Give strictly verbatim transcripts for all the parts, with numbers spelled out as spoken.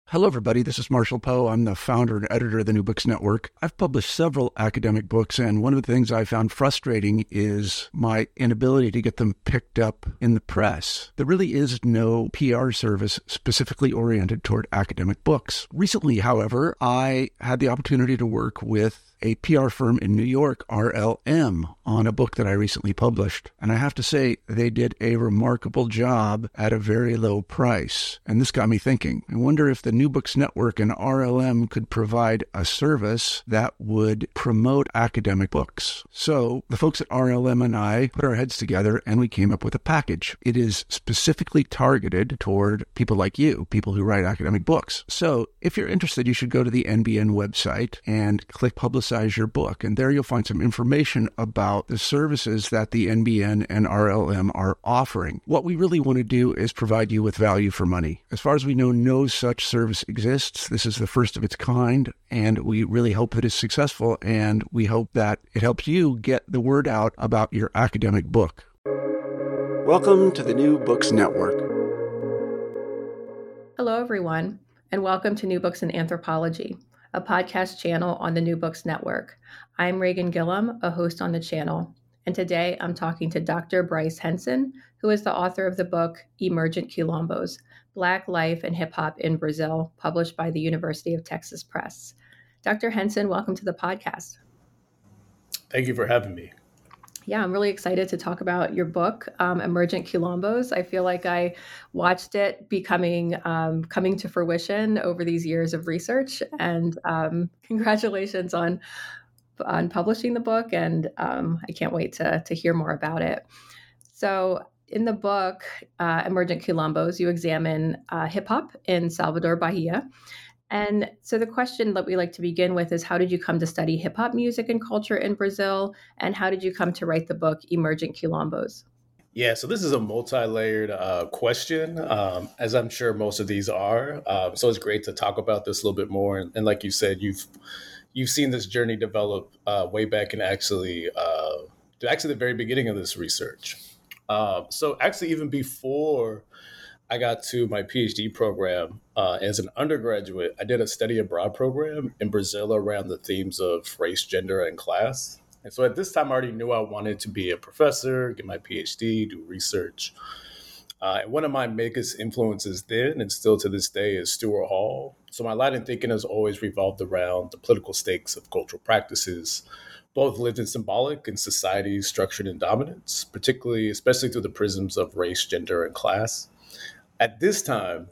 Hello, everybody. This is Marshall Poe. I'm the founder and editor of the New Books Network. I've published several academic books, and one of the things I found frustrating is my inability to get them picked up in the press. There really is no P R service specifically oriented toward academic books. Recently, however, I had the opportunity to work with a P R firm in New York, R L M, on a book that I recently published. And I have to say, they did a remarkable job at a very low price. And this got me thinking. I wonder if the New Books Network and R L M could provide a service that would promote academic books. So the folks at R L M and I put our heads together and we came up with a package. It is specifically targeted toward people like you, people who write academic books. So if you're interested, you should go to the N B N website and click Publicize your book. And there you'll find some information about the services that the N B N and R L M are offering. What we really want to do is provide you with value for money. As far as we know, no such service exists. This is the first of its kind, and we really hope that it's successful, and we hope that it helps you get the word out about your academic book. Welcome to the New Books Network. Hello, everyone, and welcome to New Books in Anthropology, a podcast channel on the New Books Network. I'm Reagan Gillum, a host on the channel, and today I'm talking to Doctor Bryce Henson, who is the author of the book Emergent Quilombos, Black Life and Hip Hop in Brazil, published by the University of Texas Press. Doctor Henson, welcome to the podcast. Thank you for having me. Yeah, I'm really excited to talk about your book, um, Emergent Quilombos. I feel like I watched it becoming um, coming to fruition over these years of research. And um, congratulations on on publishing the book. And um, I can't wait to to hear more about it. So in the book, uh, Emergent Quilombos, you examine uh, hip hop in Salvador, Bahia. And so the question that we like to begin with is, how did you come to study hip hop music and culture in Brazil? And how did you come to write the book Emergent Quilombos? Yeah, so this is a multi-layered uh, question, um, as I'm sure most of these are. Um, so it's great to talk about this a little bit more. And, and like you said, you've you've seen this journey develop uh, way back in actually, uh, actually the very beginning of this research. Um, so actually, even before I got to my PhD program uh, as an undergraduate, I did a study abroad program in Brazil around the themes of race, gender, and class. And so at this time, I already knew I wanted to be a professor, get my PhD, do research. Uh, and one of my biggest influences then and still to this day is Stuart Hall. So my Latin thinking has always revolved around the political stakes of cultural practices, both lived in symbolic and societies structured in dominance, particularly, especially through the prisms of race, gender, and class. At this time,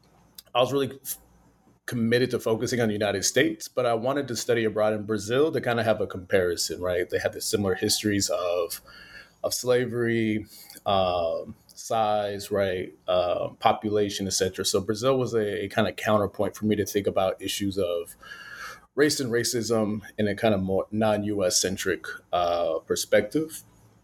I was really f- committed to focusing on the United States, but I wanted to study abroad in Brazil to kind of have a comparison, right? They had the similar histories of of slavery, um, size, right, uh, population, et cetera. So Brazil was a, a kind of counterpoint for me to think about issues of race and racism in a kind of more non-U S centric uh, perspective.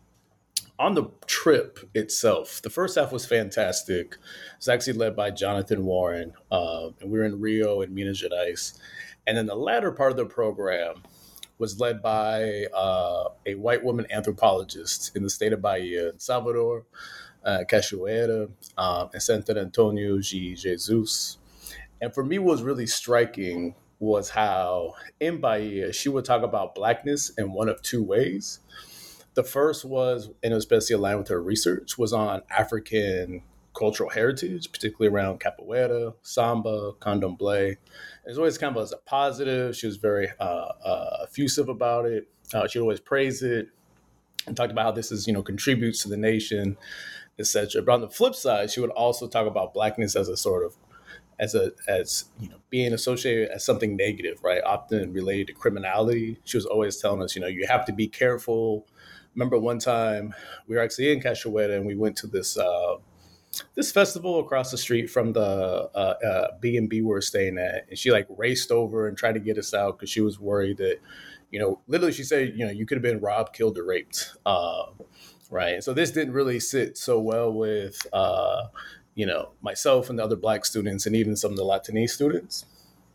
On the trip itself, the first half was fantastic. It's actually led by Jonathan Warren, uh, and we were in Rio and Minas Gerais. And then the latter part of the program was led by uh, a white woman anthropologist in the state of Bahia, in Salvador, uh, Cachoeira, um, and Santo Antonio de Jesus. And for me, what was really striking was how in Bahia, she would talk about Blackness in one of two ways. The first was, and especially aligned with her research, was on African cultural heritage, particularly around capoeira, samba, candomblé. It's always kind of as a positive. She was very uh, uh, effusive about it. Uh, she'd always praise it and talked about how this is, you know, contributes to the nation, et cetera. But on the flip side, she would also talk about Blackness as a sort of as a as you know being associated as something negative, right? Often related to criminality. She was always telling us, you know, you have to be careful. Remember one time we were actually in Cachoeira and we went to this uh, this festival across the street from the uh, uh, B and B we were staying at, and she like raced over and tried to get us out because she was worried that, you know, literally she said, you know, you could have been robbed, killed, or raped, uh, right? And so this didn't really sit so well with, uh, you know, myself and the other Black students and even some of the Latinx students.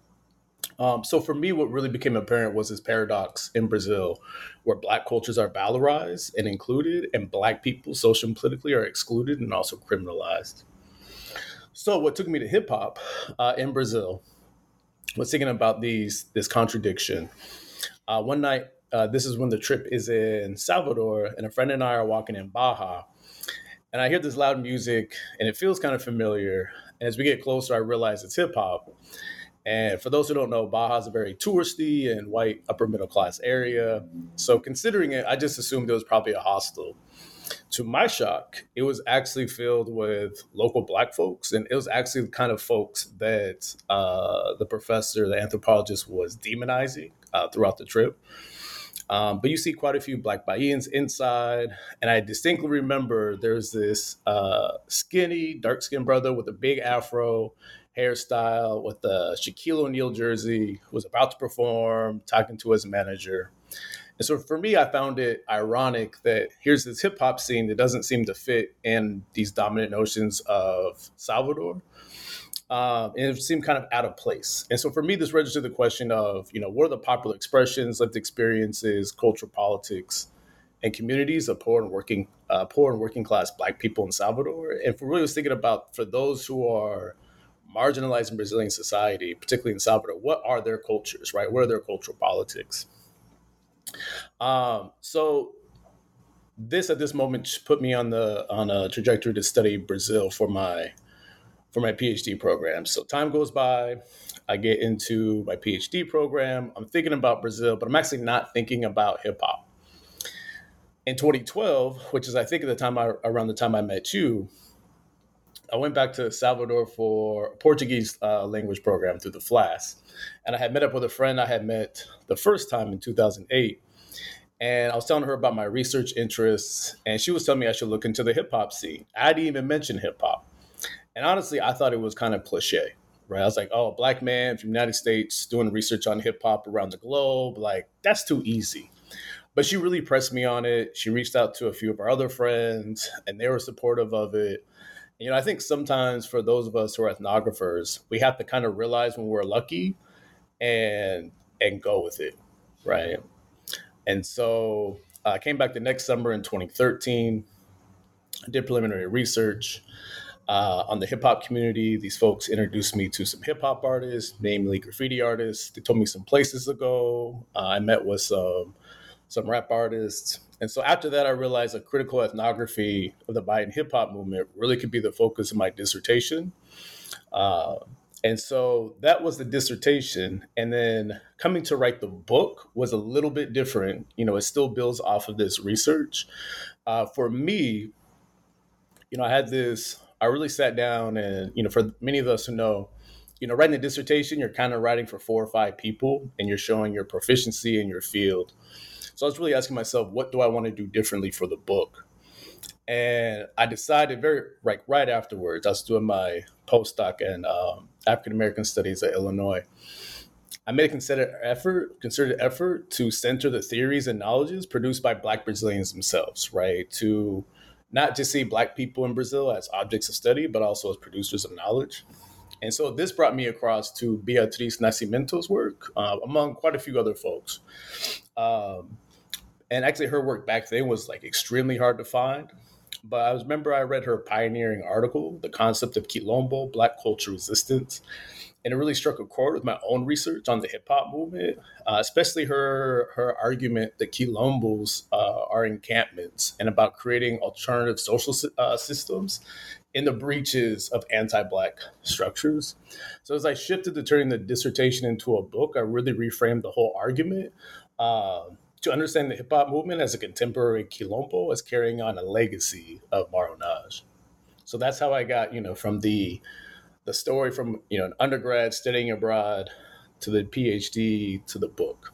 Um, so for me, what really became apparent was this paradox in Brazil where Black cultures are valorized and included and Black people socially and politically are excluded and also criminalized. So what took me to hip hop uh, in Brazil was thinking about these this contradiction. Uh, one night, uh, this is when the trip is in Salvador, and a friend and I are walking in Baja, and I hear this loud music, and it feels kind of familiar. And as we get closer, I realize it's hip hop. And for those who don't know, Baja is a very touristy and white upper middle class area. So considering it, I just assumed it was probably a hostel. To my shock, it was actually filled with local Black folks, and it was actually the kind of folks that uh, the professor, the anthropologist, was demonizing uh, throughout the trip. Um, but you see quite a few Black Bahians inside, and I distinctly remember there's this uh, skinny, dark-skinned brother with a big afro hairstyle with a Shaquille O'Neal jersey who was about to perform, talking to his manager. And so for me, I found it ironic that here's this hip hop scene that doesn't seem to fit in these dominant notions of Salvador. Um, and it seemed kind of out of place. And so for me, this registered the question of, you know, what are the popular expressions, lived experiences, cultural politics, and communities of poor and working, uh, poor and working class Black people in Salvador? And for really was thinking about for those who are marginalized in Brazilian society, particularly in Salvador, what are their cultures, right? What are their cultural politics? Um, so this at this moment put me on the on a trajectory to study Brazil for my for my PhD program. So time goes by, I get into my PhD program. I'm thinking about Brazil, but I'm actually not thinking about hip hop. In twenty twelve, which is I think at the time I, around the time I met you, I went back to Salvador for a Portuguese uh, language program through the FLAS. And I had met up with a friend I had met the first time in two thousand eight. And I was telling her about my research interests. And she was telling me I should look into the hip hop scene. I didn't even mention hip hop. And honestly, I thought it was kind of cliche, right? I was like, oh, a Black man from the United States doing research on hip hop around the globe. Like, that's too easy. But she really pressed me on it. She reached out to a few of our other friends, and they were supportive of it. You know, I think sometimes for those of us who are ethnographers, we have to kind of realize when we're lucky and and go with it, right? And so uh, I came back the next summer in twenty thirteen, did preliminary research uh, on the hip hop community. These folks introduced me to some hip hop artists, namely graffiti artists. They told me some places to go. Uh, I met with some some rap artists. And so after that, I realized a critical ethnography of the Bahian hip hop movement really could be the focus of my dissertation. Uh, and so that was the dissertation. And then coming to write the book was a little bit different. You know, it still builds off of this research. Uh, for me, you know, I had this, I really sat down and, you know, for many of us who know, you know, writing a dissertation, you're kind of writing for four or five people and you're showing your proficiency in your field. So I was really asking myself, what do I want to do differently for the book? And I decided very like right afterwards, I was doing my postdoc in um, African American Studies at Illinois. I made a concerted effort, concerted effort to center the theories and knowledges produced by Black Brazilians themselves, right? To not just see Black people in Brazil as objects of study, but also as producers of knowledge. And so this brought me across to Beatriz Nascimento's work, uh, among quite a few other folks. Um, And actually her work back then was like extremely hard to find. But I remember I read her pioneering article, The Concept of Quilombo, Black Culture Resistance. And it really struck a chord with my own research on the hip hop movement, uh, especially her her argument that Quilombos uh, are encampments and about creating alternative social uh, systems in the breaches of anti-Black structures. So as I shifted to turning the dissertation into a book, I really reframed the whole argument. Uh, to understand the hip hop movement as a contemporary Quilombo as carrying on a legacy of Marronage. So that's how I got, you know, from the the story from, you know, an undergrad studying abroad to the PhD to the book.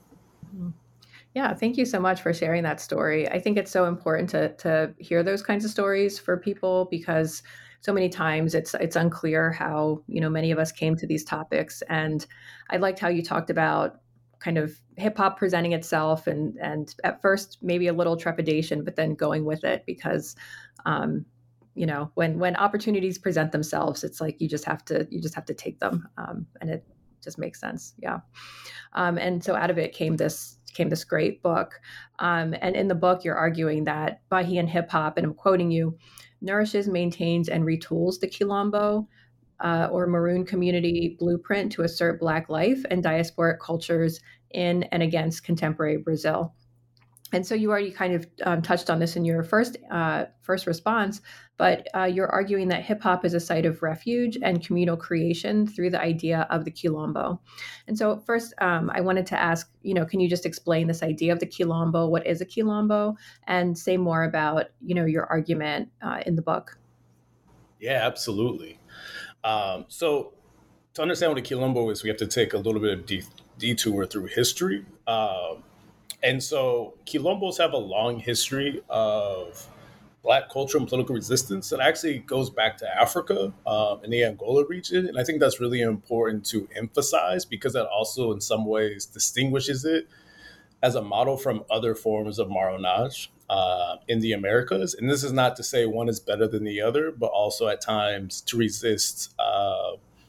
Yeah, thank you so much for sharing that story. I think it's so important to to hear those kinds of stories for people because so many times it's it's unclear how, you know, many of us came to these topics. And I liked how you talked about kind of hip hop presenting itself and and at first maybe a little trepidation, but then going with it because, um, you know, when when opportunities present themselves, it's like you just have to you just have to take them, um, and it just makes sense. Yeah, um, and so out of it came this came this great book, um, and in the book you're arguing that Bahian hip hop, and I'm quoting you, nourishes, maintains, and retools the Quilombo uh, or Maroon community blueprint to assert Black life and diasporic cultures in and against contemporary Brazil. And so you already kind of um, touched on this in your first uh, first response, but uh, you're arguing that hip hop is a site of refuge and communal creation through the idea of the quilombo. And so first, um, I wanted to ask, you know, can you just explain this idea of the quilombo? What is a quilombo? And say more about, you know, your argument uh, in the book. Yeah, absolutely. Um, so to understand what a quilombo is, we have to take a little bit of de- detour through history. Um, And so quilombos have a long history of Black culture and political resistance that actually goes back to Africa um, in the Angola region. And I think that's really important to emphasize because that also in some ways distinguishes it as a model from other forms of marronage uh, in the Americas. And this is not to say one is better than the other, but also at times to resist, uh,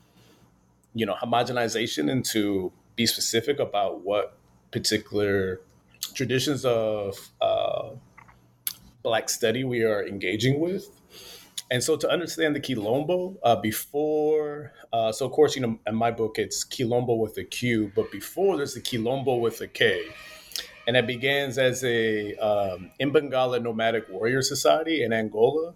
you know, homogenization and to be specific about what particular traditions of uh, Black study we are engaging with. And so to understand the Quilombo, uh, before, uh, so of course, you know, in my book, it's Quilombo with a Q, but before there's the Quilombo with a K. And it begins as a um, Imbangala nomadic warrior society in Angola.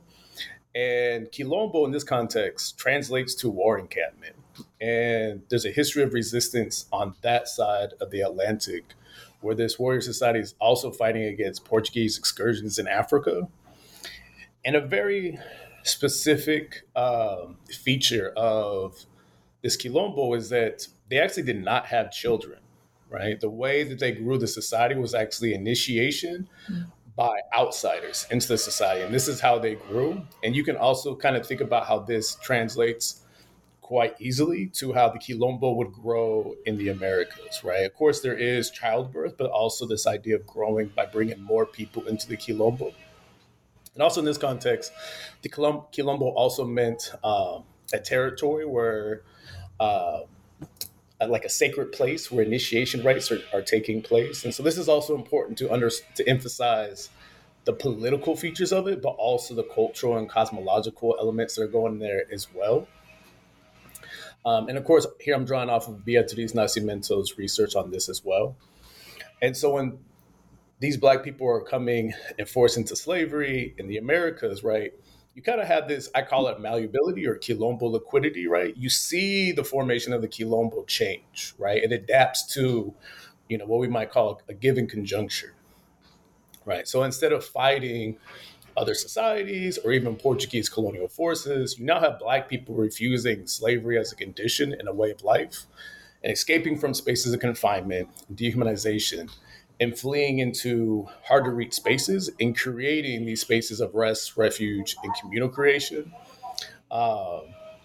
And Quilombo in this context translates to war encampment. And there's a history of resistance on that side of the Atlantic where this warrior society is also fighting against Portuguese excursions in Africa. And a very specific um, feature of this Quilombo is that they actually did not have children, right? The way that they grew the society was actually initiation by outsiders into the society. And this is how they grew. And you can also kind of think about how this translates quite easily to how the Quilombo would grow in the Americas, right? Of course, there is childbirth, but also this idea of growing by bringing more people into the Quilombo. And also in this context, the Quilombo also meant um, a territory where, uh, like a sacred place where initiation rites are, are taking place. And so this is also important to under, to emphasize the political features of it, but also the cultural and cosmological elements that are going there as well. Um, and of course, here I'm drawing off of Beatriz Nascimento's research on this as well. And so when these Black people are coming and forced into slavery in the Americas, right, you kind of have this, I call it malleability or Quilombo liquidity, right? You see the formation of the Quilombo change, right? It adapts to, you know, what we might call a given conjuncture, right? So instead of fighting other societies or even Portuguese colonial forces, you now have Black people refusing slavery as a condition and a way of life and escaping from spaces of confinement, dehumanization, and fleeing into hard to reach spaces and creating these spaces of rest, refuge, and communal creation. Um,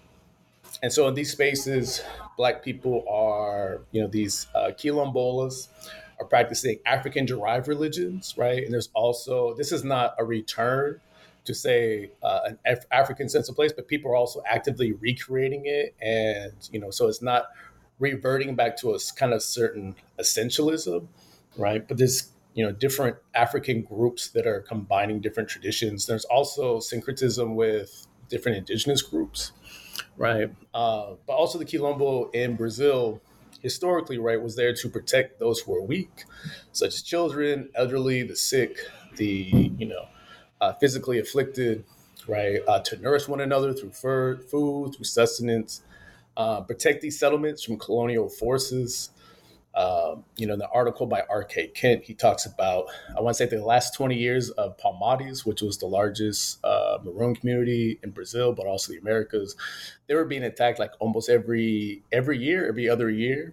and so in these spaces, Black people are, you know, these uh, quilombolas are practicing African-derived religions, right? And there's also, this is not a return to say uh, an Af- African sense of place, but people are also actively recreating it. And, you know, so it's not reverting back to a kind of certain essentialism, right? But there's, you know, different African groups that are combining different traditions. There's also syncretism with different indigenous groups, right? Uh, but also the Quilombo in Brazil, historically, right, was there to protect those who are weak, such as children, elderly, the sick, the, you know, uh, physically afflicted, right, uh, to nourish one another through fur, food, through sustenance, uh, protect these settlements from colonial forces. Uh, you know, in the article by R K Kent, he talks about, I want to say the last twenty years of Palmares, which was the largest uh, Maroon community in Brazil, but also the Americas. They were being attacked like almost every every year, every other year.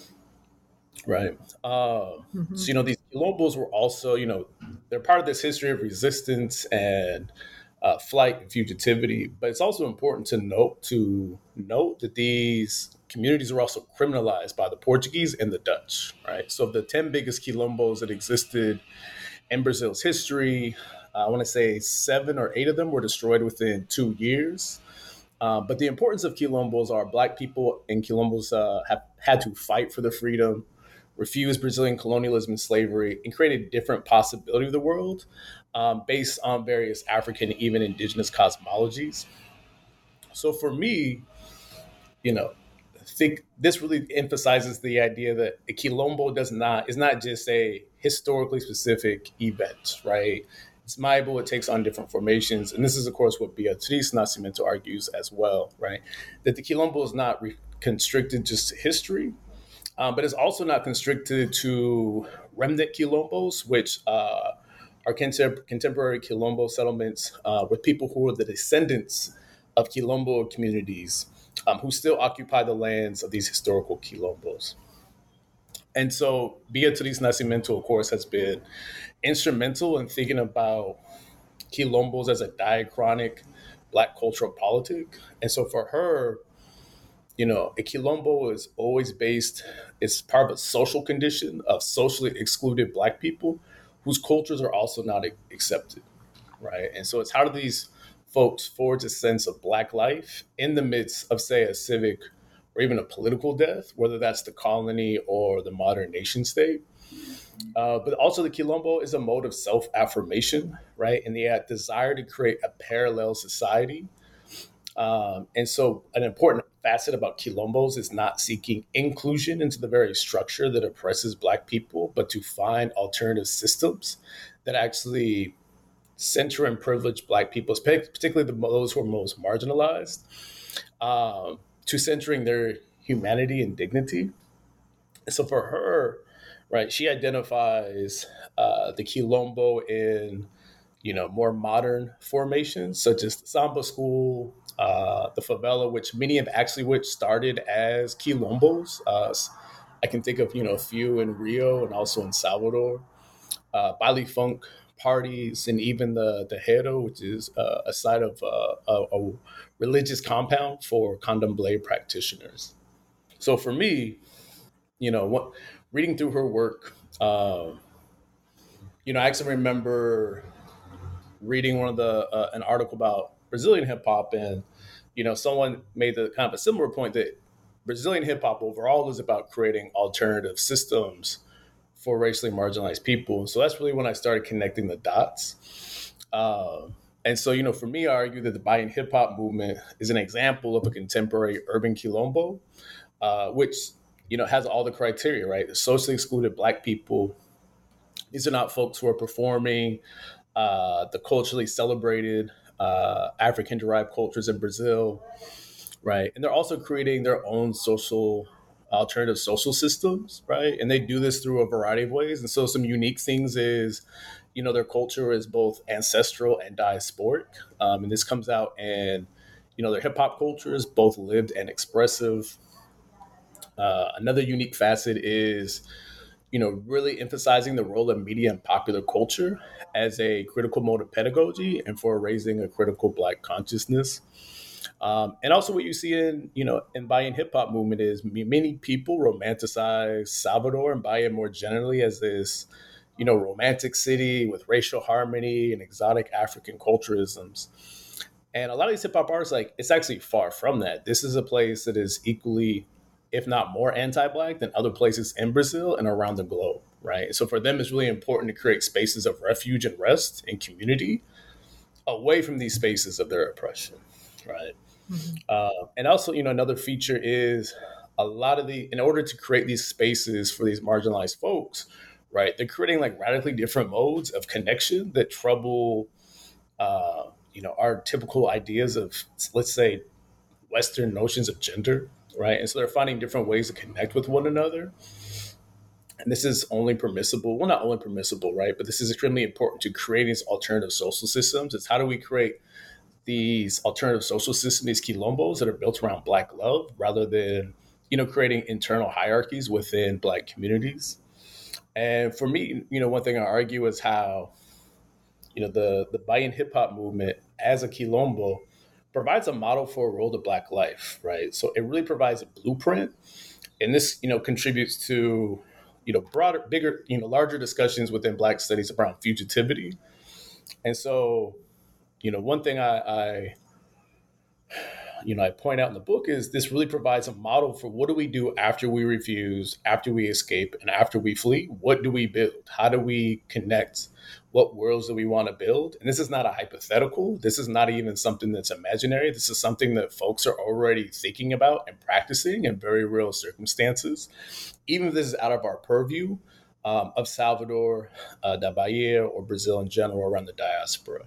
Right. Uh, Mm-hmm. So, you know, these Quilombos were also, you know, they're part of this history of resistance and uh, flight and fugitivity. But it's also important to note to note that these communities were also criminalized by the Portuguese and the Dutch. Right. So, of the ten biggest Quilombos that existed in Brazil's history, uh, I want to say seven or eight of them were destroyed within two years. Uh, but the importance of Quilombos are Black people in Quilombos uh, have had to fight for their freedom, refuse Brazilian colonialism and slavery, and create a different possibility of the world um, based on various African, even indigenous cosmologies. So for me, you know, I think this really emphasizes the idea that a quilombo does not is not just a historically specific event, right? It's malleable, it takes on different formations. And this is, of course, what Beatriz Nascimento argues as well, right? That the quilombo is not re- constricted just to history, um, but it's also not constricted to remnant quilombos, which uh, are contem- contemporary quilombo settlements uh, with people who are the descendants of quilombo communities um, who still occupy the lands of these historical quilombos. And so Beatriz Nascimento, of course, has been instrumental in thinking about quilombos as a diachronic Black cultural politic. And so for her, you know, a quilombo is always based, it's part of a social condition of socially excluded Black people whose cultures are also not accepted, right? And so it's how do these folks forge a sense of Black life in the midst of, say, a civic or even a political death, whether that's the colony or the modern nation state. Uh, but also the quilombo is a mode of self-affirmation, right? And the uh, desire to create a parallel society. Um, and so an important facet about quilombos is not seeking inclusion into the very structure that oppresses Black people, but to find alternative systems that actually center and privilege Black people, particularly the, those who are most marginalized, um, to centering their humanity and dignity. And so for her, right, she identifies uh, the quilombo in, you know, more modern formations, such as the Samba School, uh, the favela, which many have actually which started as quilombos. Uh, I can think of, you know, a few in Rio and also in Salvador. Uh, Baile Funk parties, and even the the Hero, which is uh, a site of uh, a, a religious compound for candomblé practitioners. So for me, you know, what, reading through her work, um, you know, I actually remember reading one of the uh, an article about Brazilian hip hop, and you know, someone made the kind of a similar point that Brazilian hip hop overall is about creating alternative systems for racially marginalized people. So that's really when I started connecting the dots. Um, and so, you know, for me, I argue that the Bahian hip hop movement is an example of a contemporary urban quilombo, uh, which, you know, has all the criteria, right? The socially excluded Black people. These are not folks who are performing uh, the culturally celebrated uh, African-derived cultures in Brazil, right? And they're also creating their own social, alternative social systems, right? And they do this through a variety of ways. And so some unique things is, you know, their culture is both ancestral and diasporic. Um, and this comes out in, you know, their hip hop culture is both lived and expressive. Uh, another unique facet is, you know, really emphasizing the role of media and popular culture as a critical mode of pedagogy and for raising a critical Black consciousness. Um, and also what you see in, you know, in Bahian hip hop movement is many people romanticize Salvador and Bahia more generally as this, you know, romantic city with racial harmony and exotic African culturalisms. And a lot of these hip hop artists, like, it's actually far from that. This is a place that is equally, if not more anti-Black than other places in Brazil and around the globe, right? So for them, it's really important to create spaces of refuge and rest and community away from these spaces of their oppression, right? Mm-hmm. Uh, and also, you know, another feature is a lot of the, in order to create these spaces for these marginalized folks, right, they're creating like radically different modes of connection that trouble, uh, you know, our typical ideas of, let's say, Western notions of gender, right? And so they're finding different ways to connect with one another. And this is only permissible, well, not only permissible, right? But this is extremely important to creating these alternative social systems. It's how do we create these alternative social systems, these quilombos that are built around Black love, rather than, you know, creating internal hierarchies within Black communities. And for me, you know, one thing I argue is how, you know, the, the Bahian hip hop movement as a quilombo provides a model for a world of Black life, right? So it really provides a blueprint. And this, you know, contributes to, you know, broader, bigger, you know, larger discussions within Black studies around fugitivity. And so, you know, one thing I, I you know, I point out in the book is this really provides a model for what do we do after we refuse, after we escape, and after we flee? What do we build? How do we connect? What worlds do we want to build? And this is not a hypothetical. This is not even something that's imaginary. This is something that folks are already thinking about and practicing in very real circumstances. Even if this is out of our purview um, of Salvador, uh, da Bahia, or Brazil in general, around the diaspora.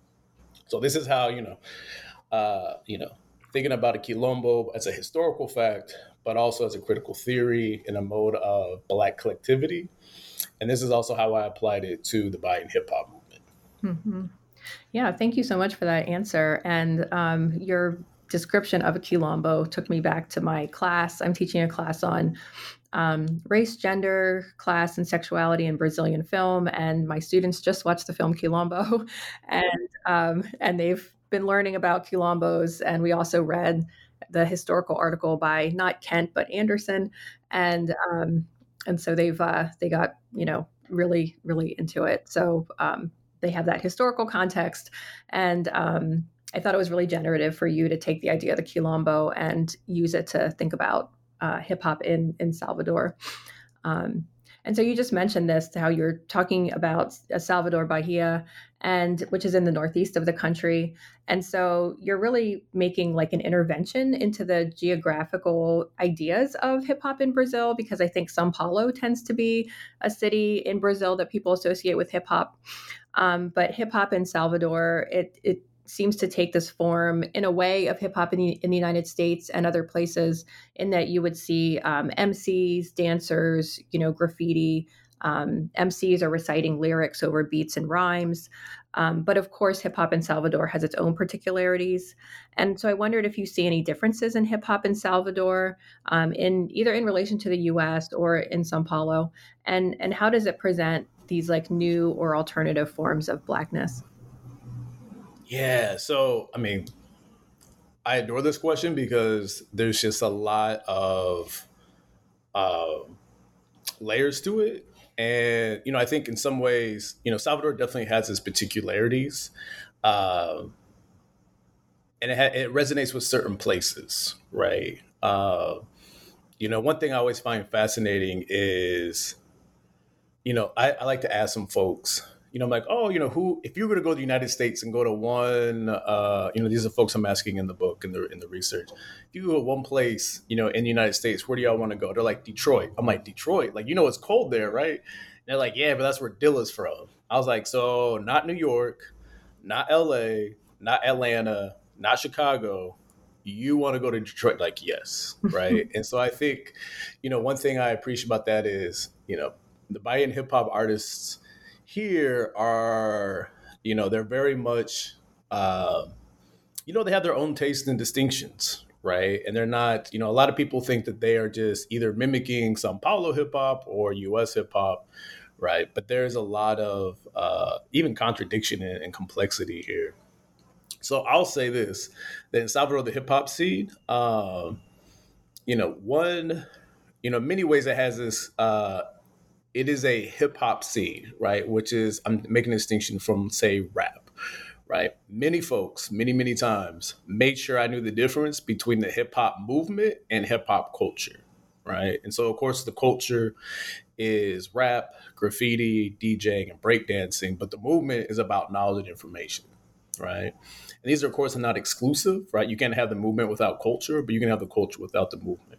So this is how, you know, uh, you know, thinking about a quilombo as a historical fact, but also as a critical theory in a mode of Black collectivity. And this is also how I applied it to the Bahian hip hop movement. Mm-hmm. Yeah, thank you so much for that answer. And um, your description of a quilombo took me back to my class. I'm teaching a class on um, race, gender, class, and sexuality in Brazilian film. And my students just watched the film Quilombo, and um, and they've been learning about quilombos. And we also read the historical article by not Kent but Anderson, and um, and so they've uh, they got you know really really into it. So um, they have that historical context, and um, I thought it was really generative for you to take the idea of the quilombo and use it to think about uh, hip hop in in Salvador. Um, and so you just mentioned this, how you're talking about Salvador Bahia, and which is in the northeast of the country. And so you're really making like an intervention into the geographical ideas of hip hop in Brazil, because I think São Paulo tends to be a city in Brazil that people associate with hip hop. Um, but hip hop in Salvador, it it seems to take this form in a way of hip hop in the, in the United States and other places, in that you would see um, M Cs, dancers, you know, graffiti. Um, M Cs are reciting lyrics over beats and rhymes. Um, but of course, hip hop in Salvador has its own particularities. And so I wondered if you see any differences in hip hop in Salvador, um, in either in relation to the U S or in São Paulo, and, and how does it present these like new or alternative forms of Blackness? Yeah. So, I mean, I adore this question because there's just a lot of uh, layers to it. And, you know, I think in some ways, you know, Salvador definitely has its particularities. Uh, and it, ha- it resonates with certain places, right? Uh, you know, one thing I always find fascinating is, you know, I, I like to ask some folks, you know, I'm like, oh, you know, who, if you were to go to the United States and go to one, uh, you know, these are folks I'm asking in the book and the in the research. If you go to one place, you know, in the United States, where do y'all want to go? They're like, Detroit. I'm like, Detroit? Like, you know, it's cold there, right? And they're like, yeah, but that's where Dilla's from. I was like, so not New York, not L A, not Atlanta, not Chicago. You want to go to Detroit? Like, yes, right? And so I think, you know, one thing I appreciate about that is, you know, the Bahian hip hop artists here are, you know, they're very much, uh, you know, they have their own tastes and distinctions, right? And they're not, you know, a lot of people think that they are just either mimicking São Paulo hip hop or U S hip hop, right? But there's a lot of uh, even contradiction and, and complexity here. So I'll say this, that in Salvador, the hip hop scene, um, you know, one, you know, many ways it has this, uh, it is a hip hop scene, right? Which is, I'm making a distinction from, say, rap, right? Many folks, many, many times made sure I knew the difference between the hip hop movement and hip hop culture, right? And so, of course, the culture is rap, graffiti, DJing, and breakdancing, but the movement is about knowledge and information, right? And these are, of course, are not exclusive, right? You can't have the movement without culture, but you can have the culture without the movement.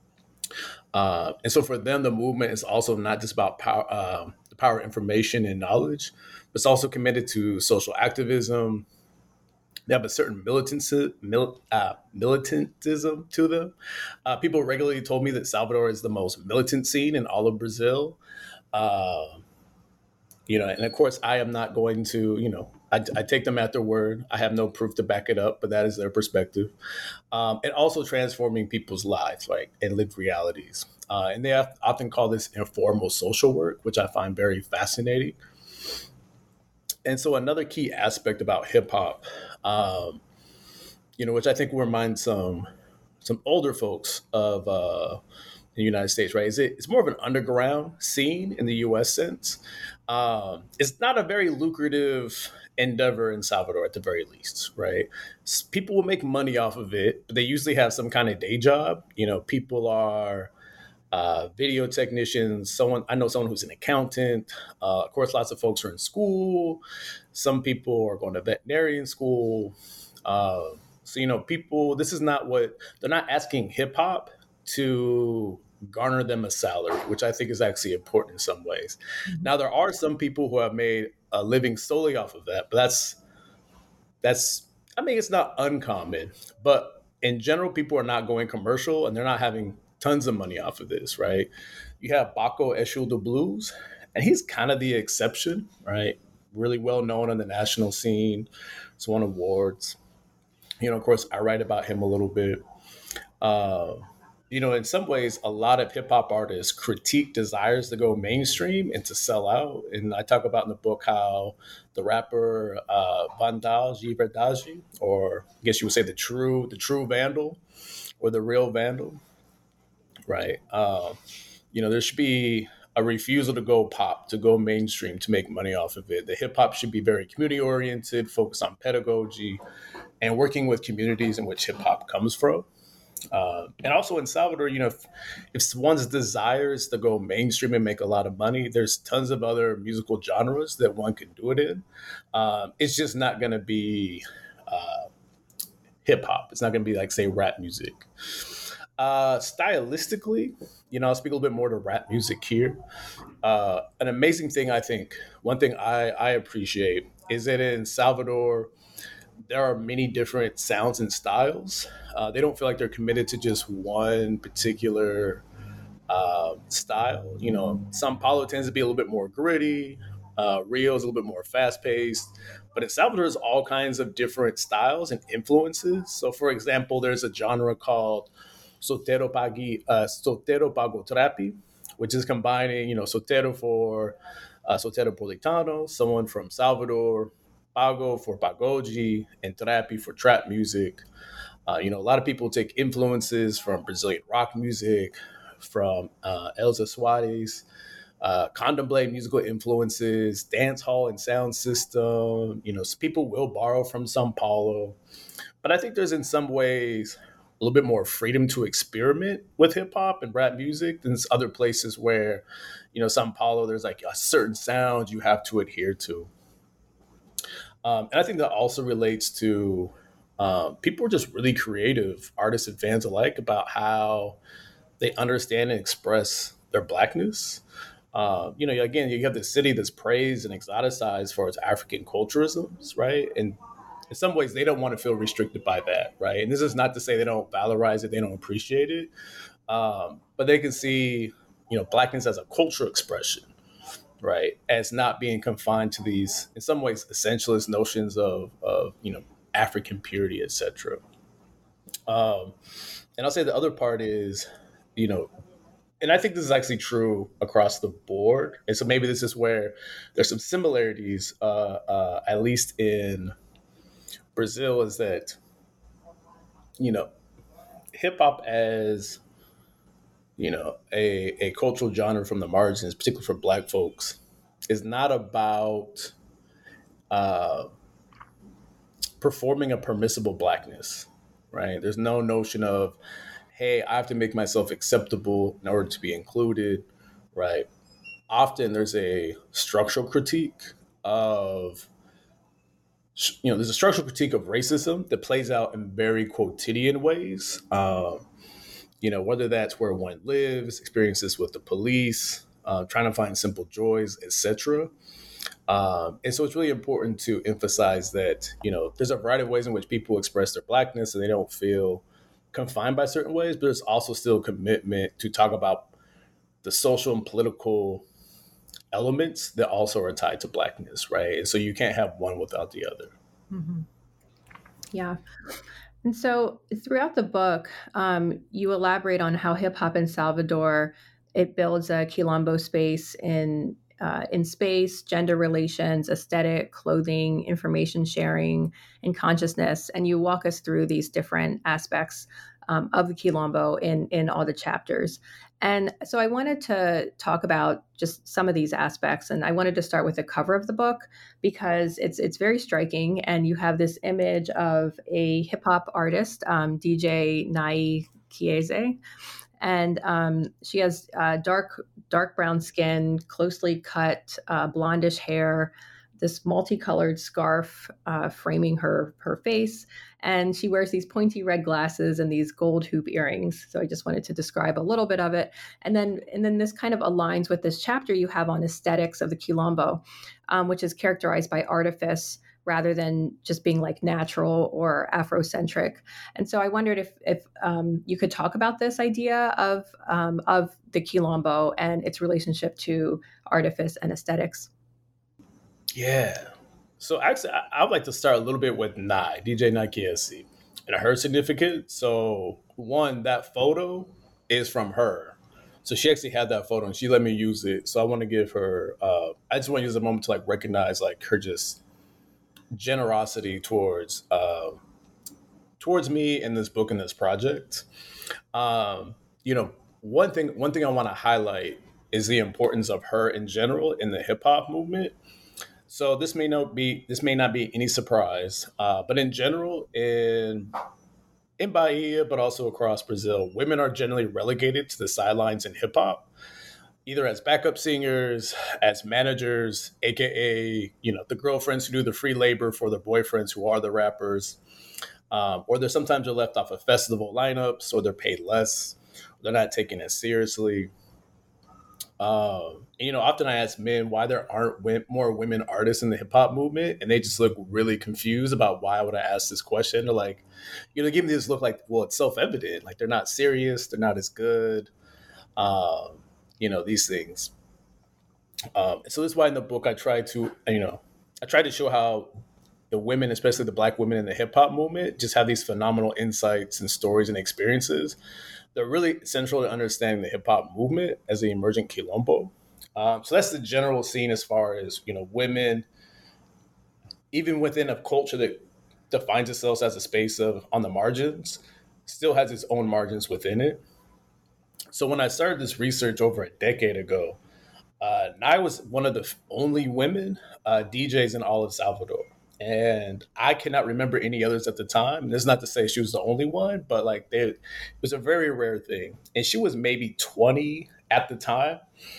Uh, and so for them, the movement is also not just about power, um, the power of information and knowledge, but it's also committed to social activism. They have a certain militancy, mil, uh, militantism to them. Uh, people regularly told me that Salvador is the most militant scene in all of Brazil. Uh, you know, and of course, I am not going to, you know, I, I take them at their word. I have no proof to back it up, but that is their perspective. Um, and also transforming people's lives, right, and lived realities. Uh, and they have, often call this informal social work, which I find very fascinating. And so another key aspect about hip hop, um, you know, which I think will remind some some older folks of uh, the United States, right? Is it, it's more of an underground scene in the U S sense. Um, it's not a very lucrative endeavor in Salvador at the very least, right? S- People will make money off of it, but they usually have some kind of day job. You know, people are uh, video technicians. Someone I know someone who's an accountant. Uh, of course, lots of folks are in school. Some people are going to veterinarian school. Uh, so you know, people. This is not what they're not asking hip hop to garner them a salary, which I think is actually important in some ways. Now, there are some people who have made a living solely off of that, but that's that's I mean, it's not uncommon, but in general, people are not going commercial and they're not having tons of money off of this, right? You have Baco Eshul de Blues, and he's kind of the exception, right? Really well known on the national scene. He's won awards. You know, of course, I write about him a little bit. Uh, you know, in some ways, a lot of hip hop artists critique desires to go mainstream and to sell out. And I talk about in the book how the rapper uh, Vandal G. Verdaji, or I guess you would say the true, the true Vandal, or the real Vandal, right? Um, you know, there should be a refusal to go pop, to go mainstream, to make money off of it. The hip hop should be very community oriented, focused on pedagogy, and working with communities in which hip hop comes from. Uh, and also in Salvador, you know, if, if one's desires to go mainstream and make a lot of money, there's tons of other musical genres that one can do it in. Um, it's just not going to be uh, hip hop. It's not going to be like, say, rap music. Uh, stylistically, you know, I'll speak a little bit more to rap music here. Uh, an amazing thing, I think, one thing I, I appreciate is that in Salvador, there are many different sounds and styles. Uh, they don't feel like they're committed to just one particular uh, style. You know, Sao Paulo tends to be a little bit more gritty. Uh, Rio is a little bit more fast paced. But in Salvador, there's all kinds of different styles and influences. So, for example, there's a genre called Sotero Pagi, uh, Sotero Pago Trapi, which is combining, you know, Sotero for uh, Sotero Politano, someone from Salvador, Pago for Pagoji, and Trapi for trap music. Uh, you know, a lot of people take influences from Brazilian rock music, from uh, Elza Soares, uh, contemplate musical influences, dance hall and sound system. You know, so people will borrow from Sao Paulo. But I think there's in some ways a little bit more freedom to experiment with hip hop and rap music than other places where, you know, Sao Paulo, there's like a certain sound you have to adhere to. Um, and I think that also relates to um, people are just really creative, artists and fans alike, about how they understand and express their Blackness. Uh, you know, again, you have the city that's praised and exoticized for its African culturalisms, right? And in some ways, they don't want to feel restricted by that, right? And this is not to say they don't valorize it, they don't appreciate it, um, but they can see, you know, Blackness as a cultural expression, right? As not being confined to these, in some ways, essentialist notions of, of you know, African purity, et cetera. Um, and I'll say the other part is, you know, and I think this is actually true across the board. And so maybe this is where there's some similarities, uh, uh, at least in Brazil, is that, you know, hip hop as, you know, a, a cultural genre from the margins, particularly for Black folks, is not about uh, performing a permissible Blackness, right? There's no notion of, hey, I have to make myself acceptable in order to be included, right? Often there's a structural critique of, you know, there's a structural critique of racism that plays out in very quotidian ways. Um, you know, whether that's where one lives, experiences with the police, uh, trying to find simple joys, et cetera. Um, and so it's really important to emphasize that, you know, there's a variety of ways in which people express their Blackness and they don't feel confined by certain ways, but there's also still a commitment to talk about the social and political elements that also are tied to Blackness, right? And so you can't have one without the other. Mm-hmm. Yeah. And so throughout the book, um, you elaborate on how hip hop in Salvador, it builds a Quilombo space in uh, in space, gender relations, aesthetic, clothing, information sharing, and consciousness. And you walk us through these different aspects um, of the Quilombo in in all the chapters. And so I wanted to talk about just some of these aspects. And I wanted to start with the cover of the book because it's it's very striking. And you have this image of a hip hop artist, um, D J Nai Kieze. And um, she has uh, dark dark brown skin, closely cut, uh, blondish hair, this multicolored scarf uh, framing her her face, and she wears these pointy red glasses and these gold hoop earrings. So I just wanted to describe a little bit of it, and then and then this kind of aligns with this chapter you have on aesthetics of the Quilombo, um, which is characterized by artifice rather than just being like natural or Afrocentric. And so I wondered if if um, you could talk about this idea of um, of the Quilombo and its relationship to artifice and aesthetics. Yeah. So actually, I, I would like to start a little bit with Nai, D J Nai Kiesi, and her significance. So one, that photo is from her. So she actually had that photo and she let me use it. So I want to give her, uh, I just want to use a moment to like recognize like her just generosity towards, uh, towards me in this book and this project. Um, you know, one thing, one thing I want to highlight is the importance of her in general in the hip hop movement. So this may not be this may not be any surprise, uh, but in general, in in Bahia, but also across Brazil, women are generally relegated to the sidelines in hip hop, either as backup singers, as managers, aka you know the girlfriends who do the free labor for their boyfriends who are the rappers, um, or they're sometimes are left off of festival lineups, or they're paid less, they're not taken as seriously. Um, and, you know, often I ask men why there aren't w- more women artists in the hip hop movement, and they just look really confused about why would I ask this question. They're like, you know, give me this look like, well, it's self evident. Like they're not serious, they're not as good. Um, you know, these things. Um, so that's why in the book I try to, you know, I try to show how the women, especially the Black women in the hip hop movement, just have these phenomenal insights and stories and experiences. They're really central to understanding the hip hop movement as the emergent Quilombo. Um, so that's the general scene as far as you know, women, even within a culture that defines itself as a space of on the margins, still has its own margins within it. So when I started this research over a decade ago, uh, Nai was one of the only women uh, D Js in all of Salvador. And I cannot remember any others at the time. And this is not to say she was the only one, but like they, it was a very rare thing. And she was maybe twenty at the time.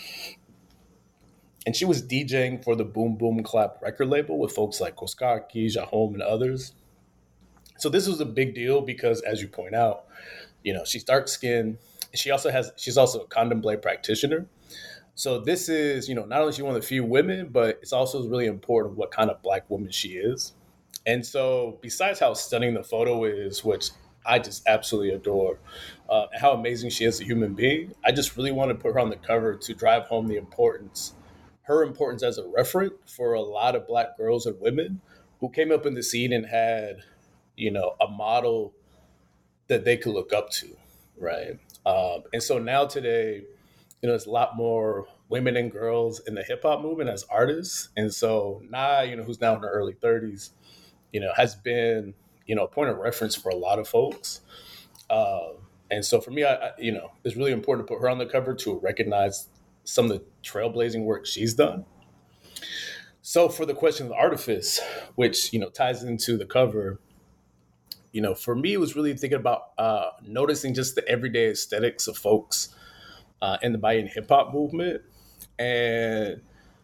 And she was DJing for the Boom Boom Clap record label with folks like Koskaki, Jahome, and others. So this was a big deal because, as you point out, you know, she's dark skinned. She also has, she's also a condom blade practitioner. So this is, you know, not only is she one of the few women, but it's also really important what kind of Black woman she is. And so besides how stunning the photo is, which I just absolutely adore, uh, and how amazing she is as a human being, I just really want to put her on the cover to drive home the importance, her importance as a referent for a lot of Black girls and women who came up in the scene and had, you know, a model that they could look up to, right? Um, and so now today, you know, there's a lot more women and girls in the hip hop movement as artists. And so Nai, you know, who's now in her early thirties, you know, has been, you know, a point of reference for a lot of folks. Uh, and so for me, I, I, you know, it's really important to put her on the cover to recognize some of the trailblazing work she's done. So for the question of artifice, which, you know, ties into the cover, you know, for me, it was really thinking about uh, noticing just the everyday aesthetics of folks uh, in the Bahian hip hop movement. And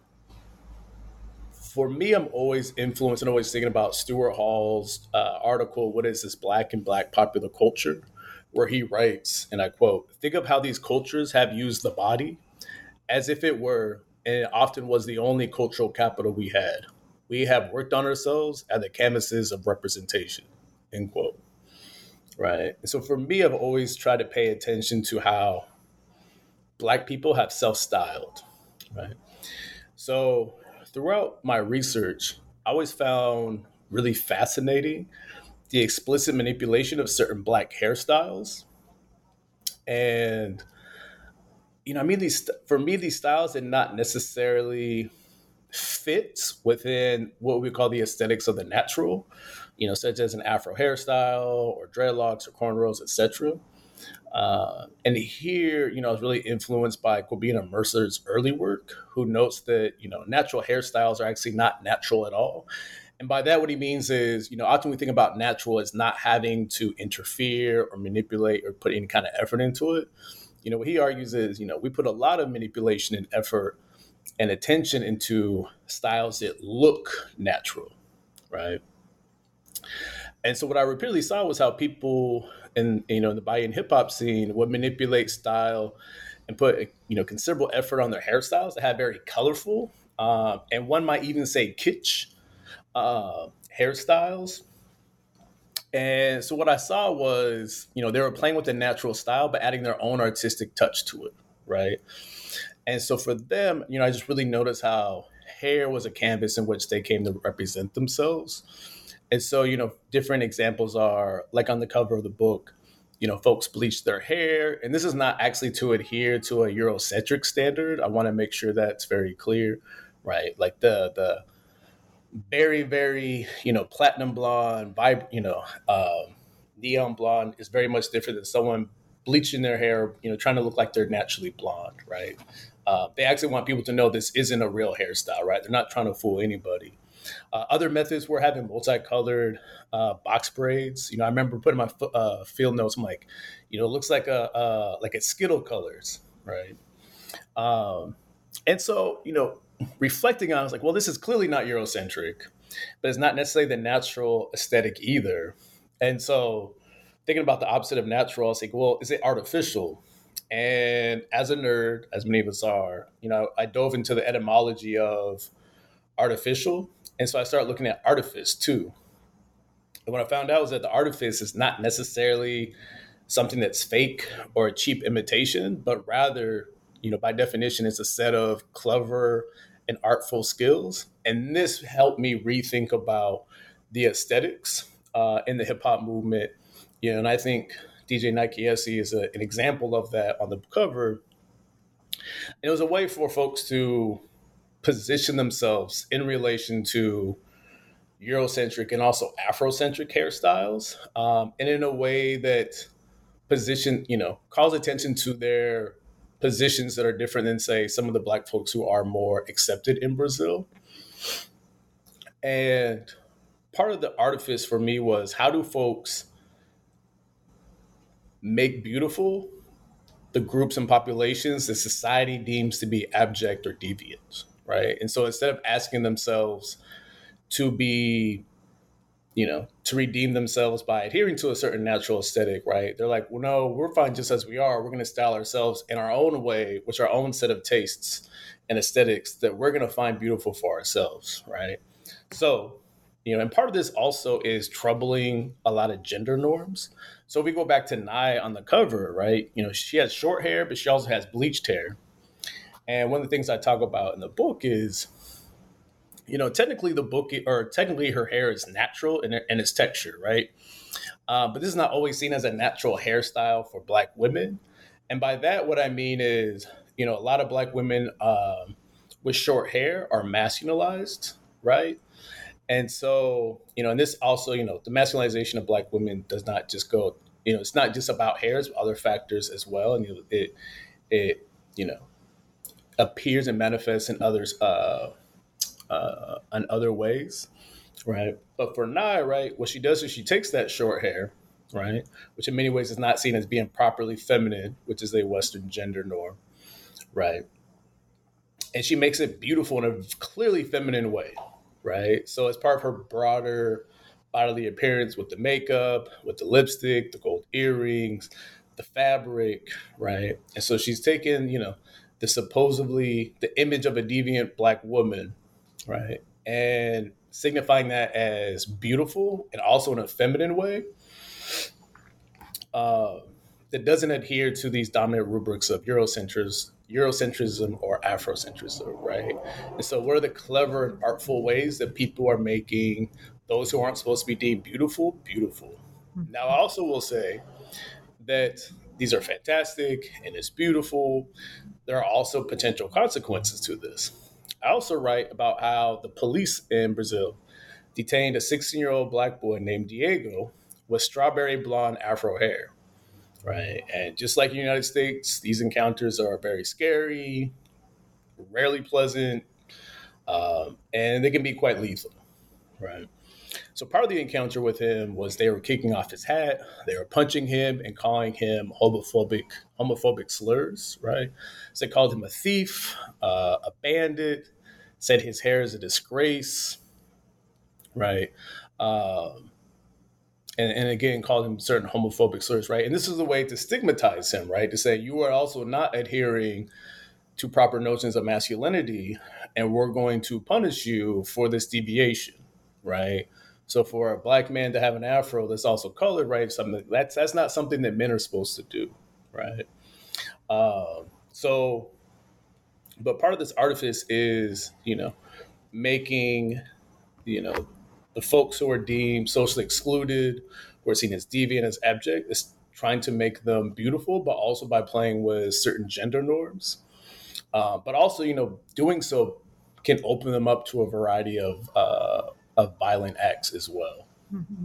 for me, I'm always influenced and always thinking about Stuart Hall's uh, article, What is this Black and Black Popular Culture? Where he writes, and I quote, think of how these cultures have used the body as if it were, and it often was the only cultural capital we had. We have worked on ourselves at the canvases of representation, end quote. Right. And so for me, I've always tried to pay attention to how Black people have self-styled, right? So throughout my research, I always found really fascinating the explicit manipulation of certain Black hairstyles. And, you know, I mean, these, for me, these styles did not necessarily fit within what we call the aesthetics of the natural, you know, such as an Afro hairstyle or dreadlocks or cornrows, et cetera. Uh, and here, you know, I was really influenced by Kwabena Mercer's early work, who notes that, you know, natural hairstyles are actually not natural at all. And by that, what he means is, you know, often we think about natural as not having to interfere or manipulate or put any kind of effort into it. You know, what he argues is, you know, we put a lot of manipulation and effort and attention into styles that look natural, right? And so what I repeatedly saw was how people in, you know, in the Bahian hip hop scene would manipulate style and put, you know, considerable effort on their hairstyles that had very colorful, um, and one might even say kitsch uh, hairstyles. And so what I saw was, you know, they were playing with the natural style, but adding their own artistic touch to it, right? And so for them, you know, I just really noticed how hair was a canvas in which they came to represent themselves. And so, you know, different examples are like on the cover of the book, you know, folks bleach their hair. And this is not actually to adhere to a Eurocentric standard. I want to make sure that's very clear, right? Like the, the, very, very, you know, platinum blonde, vib- you know, um, neon blonde is very much different than someone bleaching their hair, you know, trying to look like they're naturally blonde, right? Uh, they actually want people to know this isn't a real hairstyle, right? They're not trying to fool anybody. Uh, other methods were having multicolored uh, box braids. You know, I remember putting my uh, field notes. I'm like, you know, it looks like a uh, like it's Skittle colors, right? Um, and so, you know, reflecting on, it, I was like, well, this is clearly not Eurocentric, but it's not necessarily the natural aesthetic either. And so, thinking about the opposite of natural, I was like, well, is it artificial? And as a nerd, as many of us are, you know, I dove into the etymology of artificial. And so I started looking at artifice too. And what I found out was that the artifice is not necessarily something that's fake or a cheap imitation, but rather, you know, by definition, it's a set of clever and artful skills. And this helped me rethink about the aesthetics uh, in the hip hop movement. You know, and I think D J Nike Essie is a, an example of that on the cover. And it was a way for folks to position themselves in relation to Eurocentric and also Afrocentric hairstyles, um, and in a way that position, you know, calls attention to their positions that are different than, say, some of the Black folks who are more accepted in Brazil. And part of the artifice for me was, how do folks make beautiful the groups and populations that society deems to be abject or deviant, right? And so instead of asking themselves to be, you know, to redeem themselves by adhering to a certain natural aesthetic, right? They're like, well, no, we're fine just as we are. We're going to style ourselves in our own way, which our own set of tastes and aesthetics that we're going to find beautiful for ourselves, right? So, you know, and part of this also is troubling a lot of gender norms. So if we go back to Nye on the cover, right? You know, she has short hair, but she also has bleached hair. And one of the things I talk about in the book is, you know, technically the book or technically her hair is natural in, in its texture, right? Uh, but this is not always seen as a natural hairstyle for Black women. And by that, what I mean is, you know, a lot of Black women um, with short hair are masculinized, right? And so, you know, and this also, you know, the masculinization of Black women does not just go, you know, it's not just about hair, it's other factors as well. And you know, it, it, you know, appears and manifests in others, uh, uh, in other ways, right? But for Nye, right, what she does is she takes that short hair, right, which in many ways is not seen as being properly feminine, which is a Western gender norm, right? And she makes it beautiful in a clearly feminine way, right? So as part of her broader bodily appearance with the makeup, with the lipstick, the gold earrings, the fabric, right? And so she's taken, you know, the supposedly the image of a deviant Black woman, right, and signifying that as beautiful and also in a feminine way, uh, that doesn't adhere to these dominant rubrics of Eurocentrism, Eurocentrism or Afrocentrism, right? And so what are the clever and artful ways that people are making those who aren't supposed to be deemed beautiful, beautiful? Now, I also will say that these are fantastic and it's beautiful. There are also potential consequences to this. I also write about how the police in Brazil detained a sixteen-year-old Black boy named Diego with strawberry blonde Afro hair. right? And just like in the United States, these encounters are very scary, rarely pleasant, um, and they can be quite lethal, right? So part of the encounter with him was they were kicking off his hat, they were punching him and calling him homophobic homophobic slurs, right? So they called him a thief, uh, a bandit, said his hair is a disgrace, right? Um, and, and again, called him certain homophobic slurs, right? And this is a way to stigmatize him, right? To say you are also not adhering to proper notions of masculinity, and we're going to punish you for this deviation, right? So for a black man to have an afro that's also colored, right? Something that's that's not something that men are supposed to do, right? Um, so, but part of this artifice is, you know, making, you know, the folks who are deemed socially excluded, who are seen as deviant, as abject, is trying to make them beautiful, but also by playing with certain gender norms. Uh, but also, you know, doing so can open them up to a variety of uh, of violent acts as well. Mm-hmm.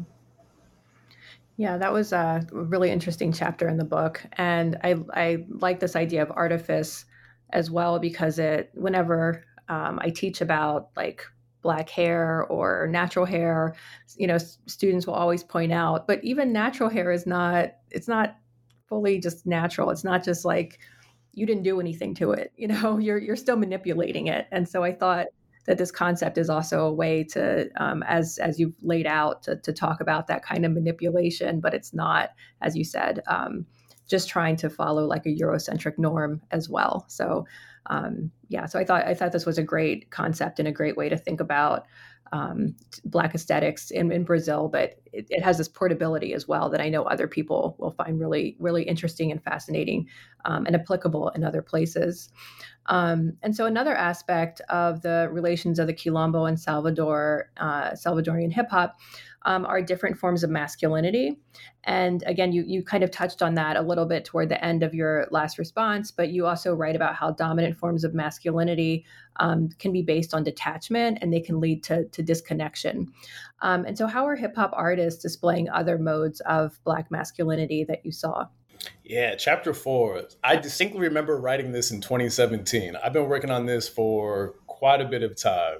Yeah, that was a really interesting chapter in the book, and I I like this idea of artifice as well because it whenever um, I teach about like black hair or natural hair, you know, s- students will always point out, but even natural hair is not it's not fully just natural. It's not just like you didn't do anything to it. You know, you're you're still manipulating it. And so I thought that this concept is also a way to, um, as as you've laid out, to, to talk about that kind of manipulation, but it's not, as you said, um, just trying to follow like a Eurocentric norm as well. So um, yeah, so I thought I thought this was a great concept and a great way to think about um, Black aesthetics in, in Brazil, but it, it has this portability as well that I know other people will find really, really interesting and fascinating um, and applicable in other places. Um, and so another aspect of the relations of the Quilombo and Salvador, uh, Salvadorian hip hop um, are different forms of masculinity. And again, you, you kind of touched on that a little bit toward the end of your last response, but you also write about how dominant forms of masculinity um, can be based on detachment and they can lead to, to disconnection. Um, and so how are hip hop artists displaying other modes of Black masculinity that you saw? Yeah, chapter four. I distinctly remember writing this in twenty seventeen. I've been working on this for quite a bit of time.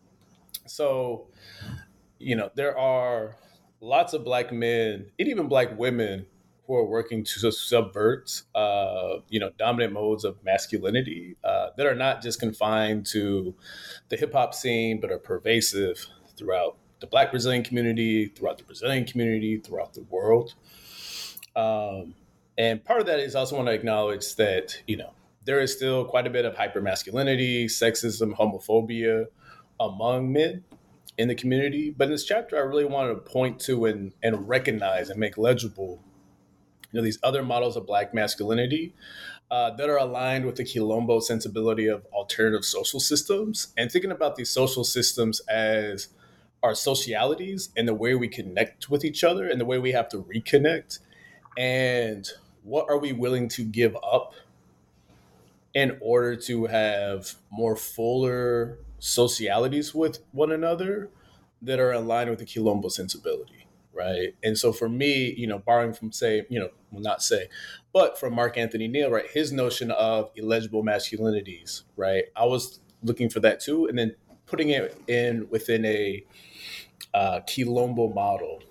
So, you know, there are lots of black men and even black women who are working to subvert, uh, you know, dominant modes of masculinity uh, that are not just confined to the hip hop scene, but are pervasive throughout the Black Brazilian community, throughout the Brazilian community, throughout the world. Um, and part of that is also want to acknowledge that, you know, there is still quite a bit of hypermasculinity, sexism, homophobia among men in the community. But in this chapter, I really wanted to point to and, and recognize and make legible, you know, these other models of Black masculinity uh, that are aligned with the Quilombo sensibility of alternative social systems, and thinking about these social systems as our socialities and the way we connect with each other and the way we have to reconnect, and what are we willing to give up in order to have more fuller socialities with one another that are aligned with the Quilombo sensibility, right? And so for me, you know, borrowing from say, you know, well not say, but from Mark Anthony Neal, right, his notion of illegible masculinities, right? I was looking for that too, and then putting it in within a uh, Quilombo model.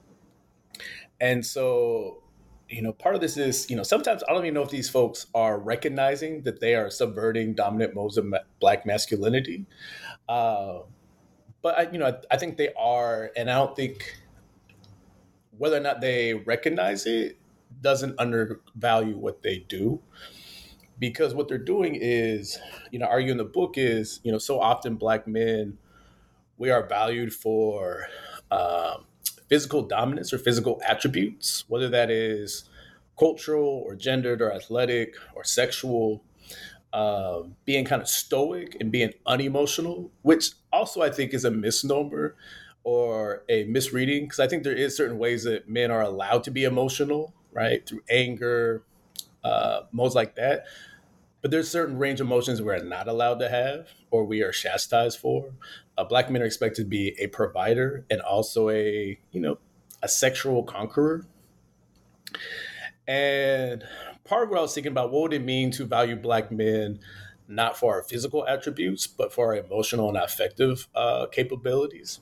And so, you know, part of this is, you know, sometimes I don't even know if these folks are recognizing that they are subverting dominant modes of ma- Black masculinity. Uh, but, I, you know, I, I think they are. And I don't think whether or not they recognize it doesn't undervalue what they do. Because what they're doing is, you know, arguing the book is, you know, so often Black men, we are valued for um, physical dominance or physical attributes, whether that is cultural or gendered or athletic or sexual, um, being kind of stoic and being unemotional, which also I think is a misnomer or a misreading, because I think there is certain ways that men are allowed to be emotional, right, through anger, uh, modes like that. But there's certain range of emotions we're not allowed to have or we are chastised for. Uh, black men are expected to be a provider and also a, you know, a sexual conqueror. And part of what I was thinking about, what would it mean to value Black men, not for our physical attributes, but for our emotional and affective uh, capabilities?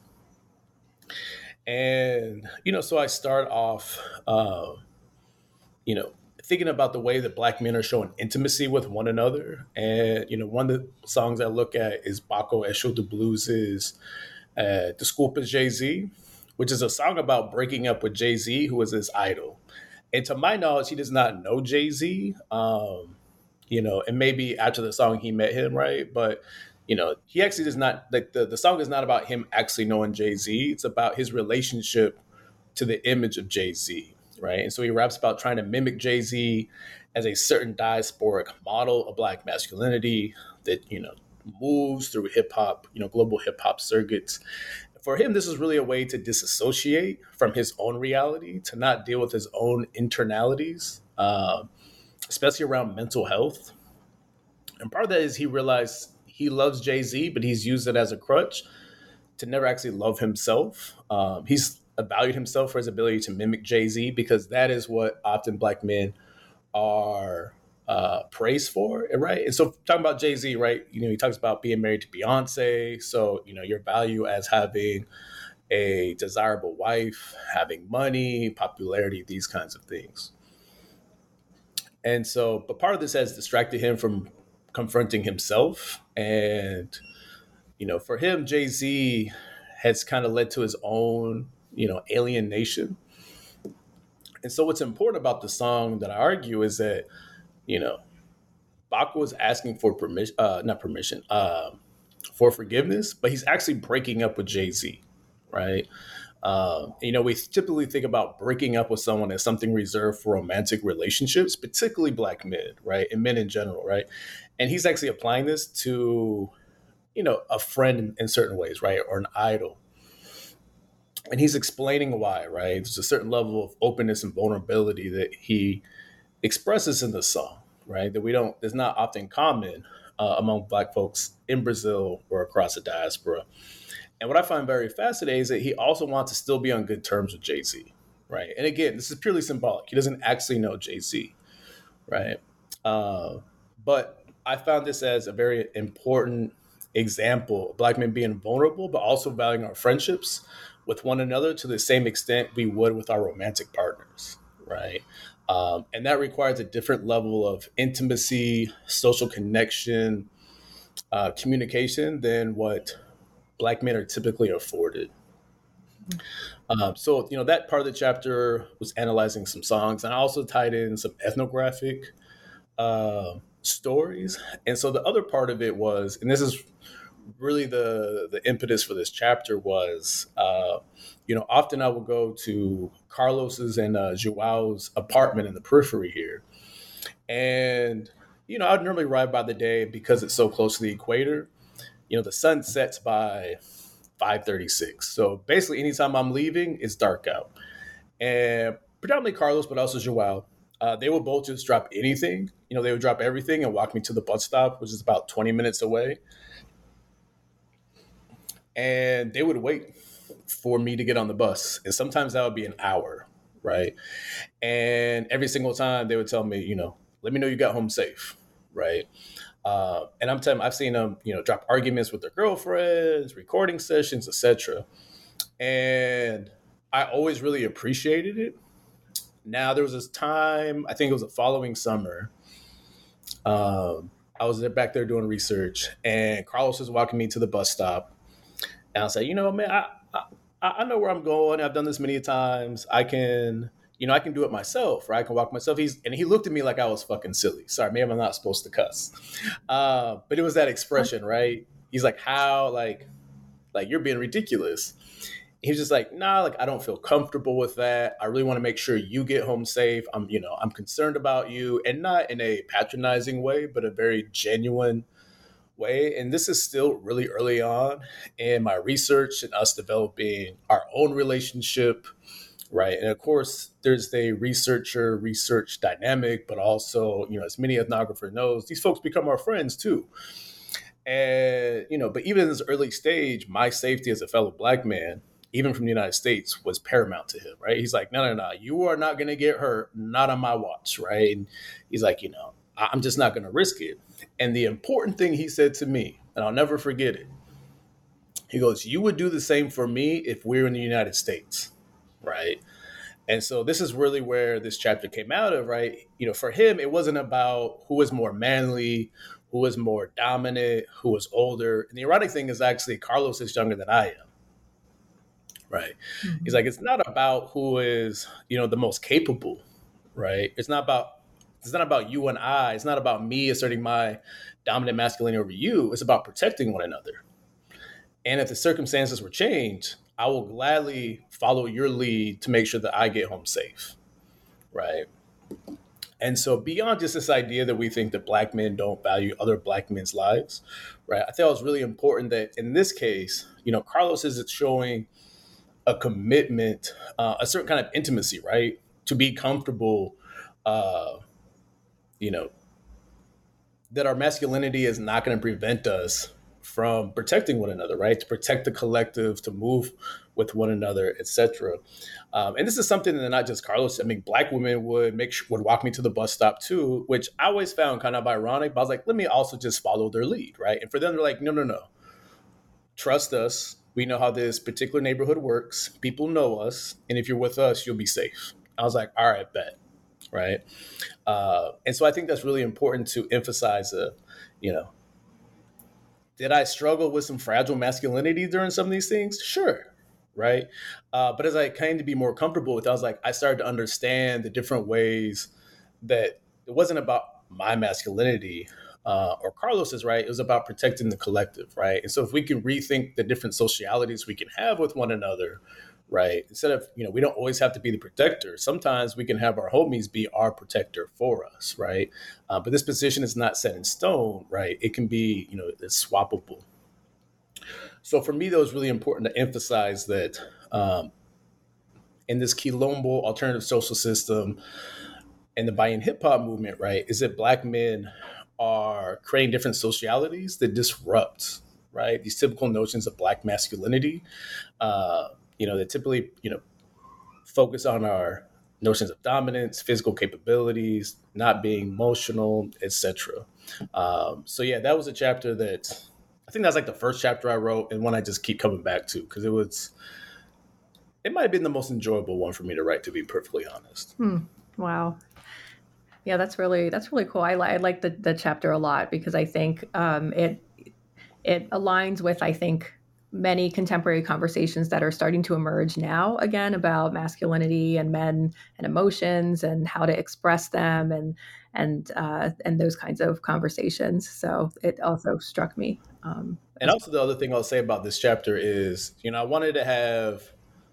And, you know, so I start off, uh, you know, thinking about the way that Black men are showing intimacy with one another. And, you know, one of the songs I look at is Baco Esho de Blues' uh, Desculpas Jay-Z, which is a song about breaking up with Jay-Z, who was his idol. And to my knowledge, he does not know Jay-Z. Um, you know, and maybe after the song he met him, right? But, you know, he actually does not, like the, the song is not about him actually knowing Jay-Z. It's about his relationship to the image of Jay-Z, right? And so he raps about trying to mimic Jay-Z as a certain diasporic model of Black masculinity that, you know, moves through hip hop, you know, global hip hop circuits. For him, this is really a way to disassociate from his own reality, to not deal with his own internalities, uh, especially around mental health. And part of that is he realized he loves Jay-Z, but he's used it as a crutch to never actually love himself. Um, he's valued himself for his ability to mimic Jay-Z because that is what often Black men are uh, praised for, right? And so talking about Jay-Z, right, you know, he talks about being married to Beyonce. So, you know, your value as having a desirable wife, having money, popularity, these kinds of things. And so, but part of this has distracted him from confronting himself. And, you know, for him, Jay-Z has kind of led to his own, you know, alienation. And so what's important about the song that I argue is that, you know, Baco was asking for permission, uh, not permission, uh, for forgiveness, but he's actually breaking up with Jay-Z, right? Um, you know, we typically think about breaking up with someone as something reserved for romantic relationships, particularly Black men, right? And men in general, right? And he's actually applying this to, you know, a friend in, in certain ways, right? Or an idol. And he's explaining why, right? There's a certain level of openness and vulnerability that he expresses in the song, right? That we don't, is not often common uh, among Black folks in Brazil or across the diaspora. And what I find very fascinating is that he also wants to still be on good terms with Jay-Z, right? And again, this is purely symbolic. He doesn't actually know Jay-Z, right? Uh, but I found this as a very important example of Black men being vulnerable, but also valuing our friendships with one another to the same extent we would with our romantic partners, right? Um, and that requires a different level of intimacy, social connection, uh, communication than what Black men are typically afforded. Um, so, you know, that part of the chapter was analyzing some songs, and I also tied in some ethnographic uh, stories. And so the other part of it was, and this is really the the impetus for this chapter was, uh, you know, often I would go to Carlos's and uh, Joao's apartment in the periphery here. And, you know, I'd normally ride by the day because it's so close to the equator. You know, the sun sets by five thirty-six. So basically anytime I'm leaving, it's dark out. And predominantly Carlos, but also Joao, uh, they would both just drop anything. You know, they would drop everything and walk me to the bus stop, which is about twenty minutes away. And they would wait for me to get on the bus. And sometimes that would be an hour, right? And every single time they would tell me, you know, let me know you got home safe, right? Uh, and I'm telling them, I've seen them, you know, drop arguments with their girlfriends, recording sessions, et cetera. And I always really appreciated it. Now, there was this time, I think it was the following summer, um, I was there back there doing research, and Carlos was walking me to the bus stop. And I said, you know, man, I, I, I know where I'm going. I've done this many times. I can, you know, I can do it myself, right? I can walk myself. He's and he looked at me like I was fucking silly. Sorry, maybe I'm not supposed to cuss. Uh, but it was that expression, right? He's like, how, like, like you're being ridiculous. He's just like, nah, like I don't feel comfortable with that. I really want to make sure you get home safe. I'm, you know, I'm concerned about you, and not in a patronizing way, but a very genuine way. And this is still really early on in my research and us developing our own relationship, right? And of course, there's the researcher research dynamic, but also, you know, as many ethnographer knows, these folks become our friends too. And, you know, but even in this early stage, my safety as a fellow Black man even from the United States, was paramount to him, right? He's like, no, no, no, you are not going to get hurt, not on my watch, right? And he's like, you know, I'm just not going to risk it. And the important thing he said to me, and I'll never forget it, he goes, you would do the same for me if we were in the United States, right? And so this is really where this chapter came out of, right? You know, for him, it wasn't about who was more manly, who was more dominant, who was older. And the ironic thing is actually Carlos is younger than I am, right? Mm-hmm. He's like, it's not about who is, you know, the most capable, right? It's not about, it's not about you and I. It's not about me asserting my dominant masculinity over you. It's about protecting one another. And if the circumstances were changed, I will gladly follow your lead to make sure that I get home safe, right? And so beyond just this idea that we think that Black men don't value other Black men's lives, right? I thought it was really important that in this case, you know, Carlos is showing a commitment, uh, a certain kind of intimacy, right? To be comfortable, uh, you know, that our masculinity is not going to prevent us from protecting one another, right? To protect the collective, to move with one another, et cetera. Um, and this is something that not just Carlos, I mean, Black women would make sure, would walk me to the bus stop too, which I always found kind of ironic, but I was like, let me also just follow their lead, right? And for them, they're like, no, no, no. Trust us. We know how this particular neighborhood works. People know us. And if you're with us, you'll be safe. I was like, all right, bet, right? Uh, and so I think that's really important to emphasize, uh, you know, did I struggle with some fragile masculinity during some of these things? Sure. Right. Uh, but as I came to be more comfortable with it, I was like, I started to understand the different ways that it wasn't about my masculinity uh, or Carlos's, right? It was about protecting the collective. Right. And so if we can rethink the different socialities we can have with one another, right? Instead of, you know, we don't always have to be the protector. Sometimes we can have our homies be our protector for us, right? Uh, but this position is not set in stone, right? It can be, you know, it's swappable. So for me, that was really important to emphasize that um, in this Quilombo alternative social system and the Bahian hip hop movement, right, is that Black men are creating different socialities that disrupt, right, these typical notions of Black masculinity. Uh, you know, that typically, you know, focus on our notions of dominance, physical capabilities, not being emotional, et cetera. Um, so yeah, that was a chapter that I think that's like the first chapter I wrote and one I just keep coming back to because it was, it might have been the most enjoyable one for me to write, to be perfectly honest. Hmm. Wow. Yeah, that's really, that's really cool. I, li- I like the, the chapter a lot because I think um, it, it aligns with, I think, many contemporary conversations that are starting to emerge now, again, about masculinity and men and emotions and how to express them and and uh, and those kinds of conversations. So it also struck me. Um, and also the other thing I'll say about this chapter is, you know, I wanted to have,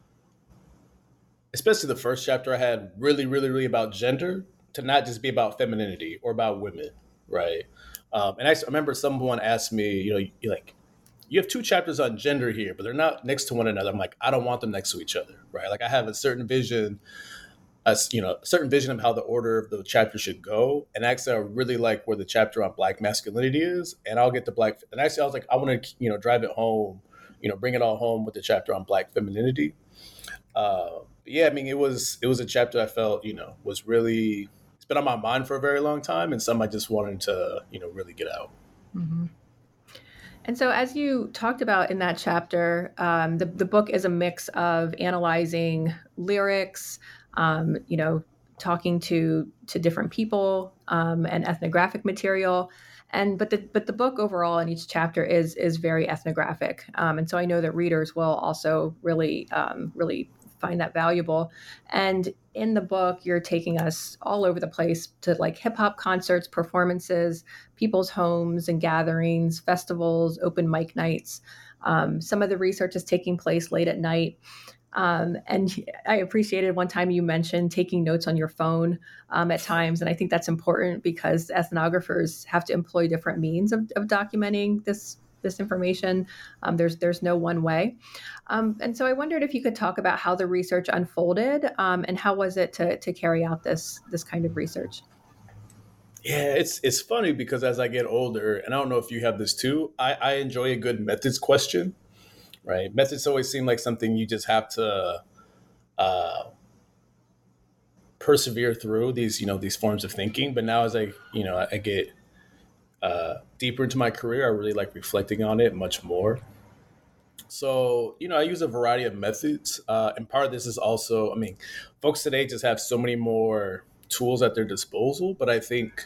especially the first chapter I had really, really, really about gender to not just be about femininity or about women, right? Um, and I remember someone asked me, you know, you're like, you have two chapters on gender here, but they're not next to one another. I'm like, I don't want them next to each other, right? Like I have a certain vision, a, you know, a certain vision of how the order of the chapter should go. And actually, I really like where the chapter on Black masculinity is. And I'll get the Black, and actually I was like, I want to, you know, drive it home, you know, bring it all home with the chapter on Black femininity. Uh, but yeah, I mean, it was, it was a chapter I felt, you know, was really, it's been on my mind for a very long time. And some I just wanted to, you know, really get out. Mm-hmm. And so as you talked about in that chapter, um, the, the book is a mix of analyzing lyrics, um, you know, talking to to different people um, and ethnographic material. And but the but the book overall in each chapter is is very ethnographic. Um, and so I know that readers will also really, um, really find that valuable. And in the book, you're taking us all over the place to like hip hop concerts, performances, people's homes and gatherings, festivals, open mic nights. Um, some of the research is taking place late at night. Um, and I appreciated one time you mentioned taking notes on your phone um, at times. And I think that's important because ethnographers have to employ different means of, of documenting this this information. Um, there's there's no one way. Um, and so I wondered if you could talk about how the research unfolded um, and how was it to to carry out this this kind of research? Yeah, it's it's funny because as I get older, and I don't know if you have this too, I, I enjoy a good methods question, right? Methods always seem like something you just have to uh, persevere through these, you know, these forms of thinking. But now as I, you know, I get uh, deeper into my career, I really like reflecting on it much more. So, you know, I use a variety of methods. Uh, and part of this is also, I mean, folks today just have so many more tools at their disposal. But I think,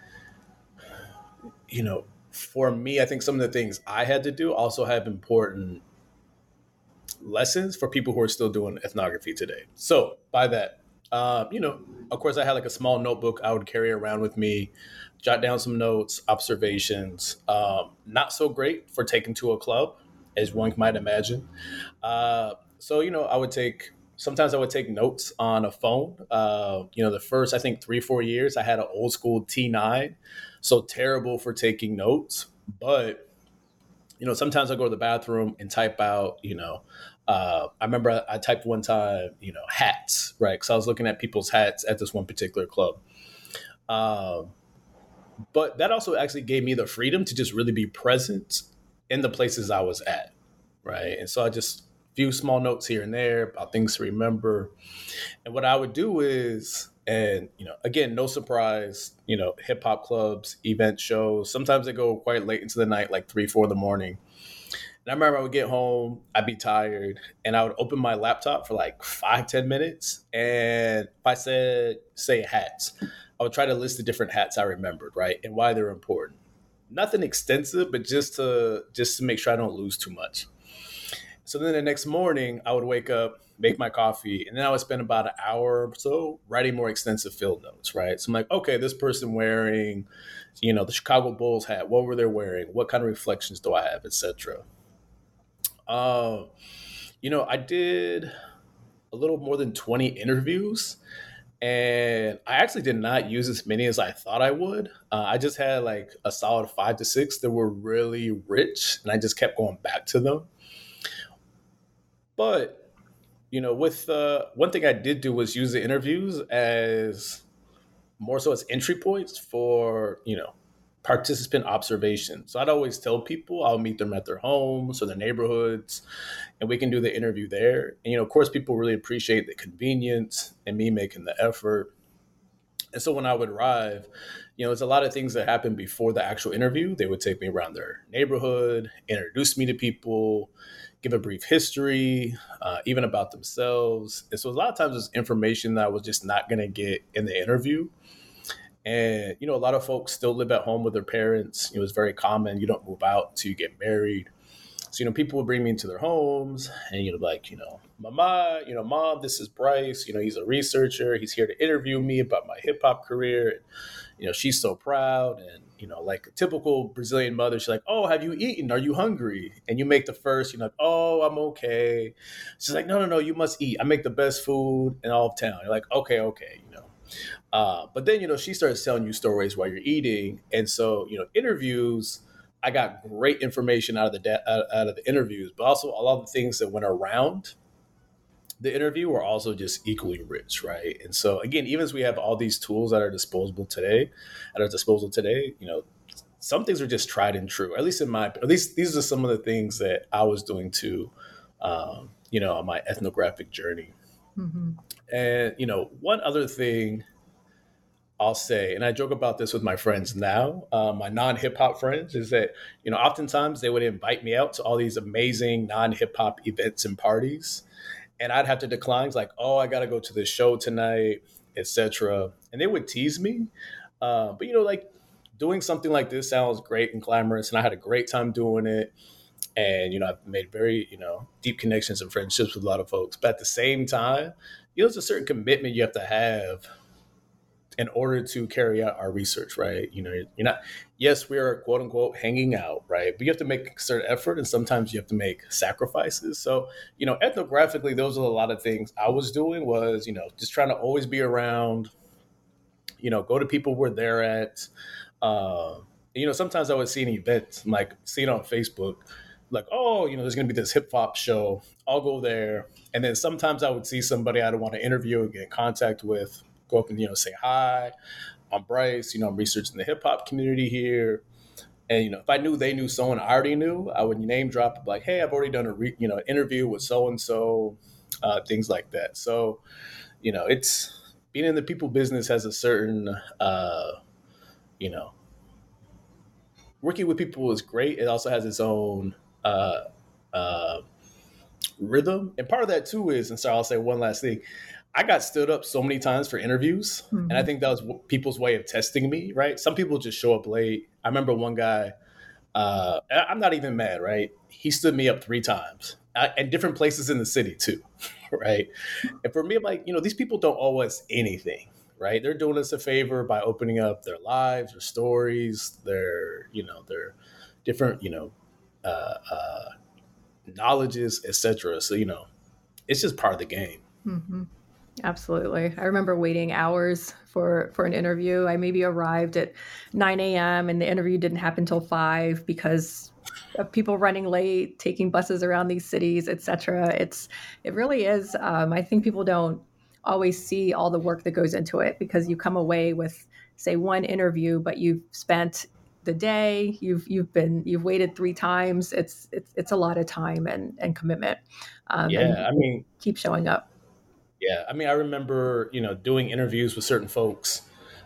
you know, for me, I think some of the things I had to do also have important lessons for people who are still doing ethnography today. So by that, uh, you know, of course, I had like a small notebook I would carry around with me, jot down some notes, observations. Um, not so great for taking to a club, as one might imagine. Uh, so, you know, I would take, sometimes I would take notes on a phone. Uh, you know, the first, I think, three, four years, I had an old school T nine. So terrible for taking notes. But, you know, sometimes I go to the bathroom and type out, you know, uh, I remember I, I typed one time, you know, hats, right? Because I was looking at people's hats at this one particular club. Um, but that also actually gave me the freedom to just really be present in the places I was at, right? And so I just few small notes here and there about things to remember. And what I would do is, and you know, again, no surprise, you know, hip hop clubs, event shows, sometimes they go quite late into the night, like three, four in the morning. And I remember I would get home, I'd be tired, and I would open my laptop for like five, ten minutes. And if I said, say hats, I would try to list the different hats I remembered, right? And why they're important. Nothing extensive, but just to just to make sure I don't lose too much. So then the next morning, I would wake up, make my coffee, and then I would spend about an hour or so writing more extensive field notes, right? So I'm like, okay, this person wearing, you know, the Chicago Bulls hat. What were they wearing? What kind of reflections do I have, et cetera. Um, you know, I did a little more than twenty interviews, and I actually did not use as many as I thought I would. Uh, I just had like a solid five to six that were really rich, and I just kept going back to them. But, you know, with uh, one thing I did do was use the interviews as more so as entry points for, you know, participant observation. So I'd always tell people I'll meet them at their homes or their neighborhoods, and we can do the interview there. And, you know, of course, people really appreciate the convenience and me making the effort. And so when I would arrive, you know, there's a lot of things that happen before the actual interview. They would take me around their neighborhood, introduce me to people, give a brief history, uh, even about themselves. And so a lot of times there's information that I was just not going to get in the interview. And, you know, a lot of folks still live at home with their parents. It was very common. You don't move out until you get married. So, you know, people would bring me into their homes and, you know, like, you know, Mama, you know, Mom, this is Bryce. You know, he's a researcher. He's here to interview me about my hip hop career. And, you know, she's so proud. And, you know, like a typical Brazilian mother, she's like, oh, have you eaten? Are you hungry? And you make the first, you're like, oh, I'm okay. She's like, no, no, no, you must eat. I make the best food in all of town. You're like, okay, okay, you know. Uh, but then, you know, she starts telling you stories while you're eating. And so, you know, interviews, I got great information out of the da- out, out of the interviews, but also a lot of the things that went around the interview were also just equally rich, right? And so, again, even as we have all these tools at our disposal today, at our disposal today, you know, some things are just tried and true. At least in my, at least these are some of the things that I was doing too, um, you know, on my ethnographic journey. Mm-hmm. And you know, one other thing I'll say, and I joke about this with my friends now, uh, my non-hip hop friends, is that, you know, oftentimes they would invite me out to all these amazing non-hip hop events and parties. And I'd have to decline, like, oh, I got to go to this show tonight, et cetera. And they would tease me. Uh, but, you know, like doing something like this sounds great and glamorous. And I had a great time doing it. And, you know, I've made very, you know, deep connections and friendships with a lot of folks. But at the same time, you know, there's a certain commitment you have to have in order to carry out our research, right? You know, you're not, yes, we are quote unquote hanging out, right? But you have to make a certain effort, and sometimes you have to make sacrifices. So, you know, ethnographically, those are a lot of things I was doing was, you know, just trying to always be around, you know, go to people where they're at. Uh, you know, sometimes I would see an event, like see it on Facebook, like, oh, you know, there's going to be this hip hop show. I'll go there. And then sometimes I would see somebody I'd want to interview and get in contact with, go up and, you know, say, hi, I'm Bryce, you know, I'm researching the hip hop community here. And, you know, if I knew they knew someone I already knew, I would name drop like, hey, I've already done a, re- you know, interview with so-and-so, uh, things like that. So, you know, it's being in the people business has a certain, uh, you know, working with people is great. It also has its own, uh, uh, rhythm. And part of that too is, and so I'll say one last thing. I got stood up so many times for interviews. Mm-hmm. And I think that was people's way of testing me, right? Some people just show up late. I remember one guy, uh, I'm not even mad, right? He stood me up three times at different places in the city too, right? And for me, I'm like, you know, these people don't owe us anything, right? They're doing us a favor by opening up their lives, their stories, their, you know, their different, you know, uh, uh, knowledges, et cetera. So, you know, it's just part of the game. Mm-hmm. Absolutely. I remember waiting hours for, for an interview. I maybe arrived at nine a.m. and the interview didn't happen till five because of people running late, taking buses around these cities, et cetera. It's, it really is. Um, I think people don't always see all the work that goes into it because you come away with, say, one interview, but you've spent the day, you've, you've been, you've waited three times. It's, it's, it's a lot of time and, and commitment. Um, yeah. And I mean, keep showing up. Yeah, I mean, I remember, you know, doing interviews with certain folks.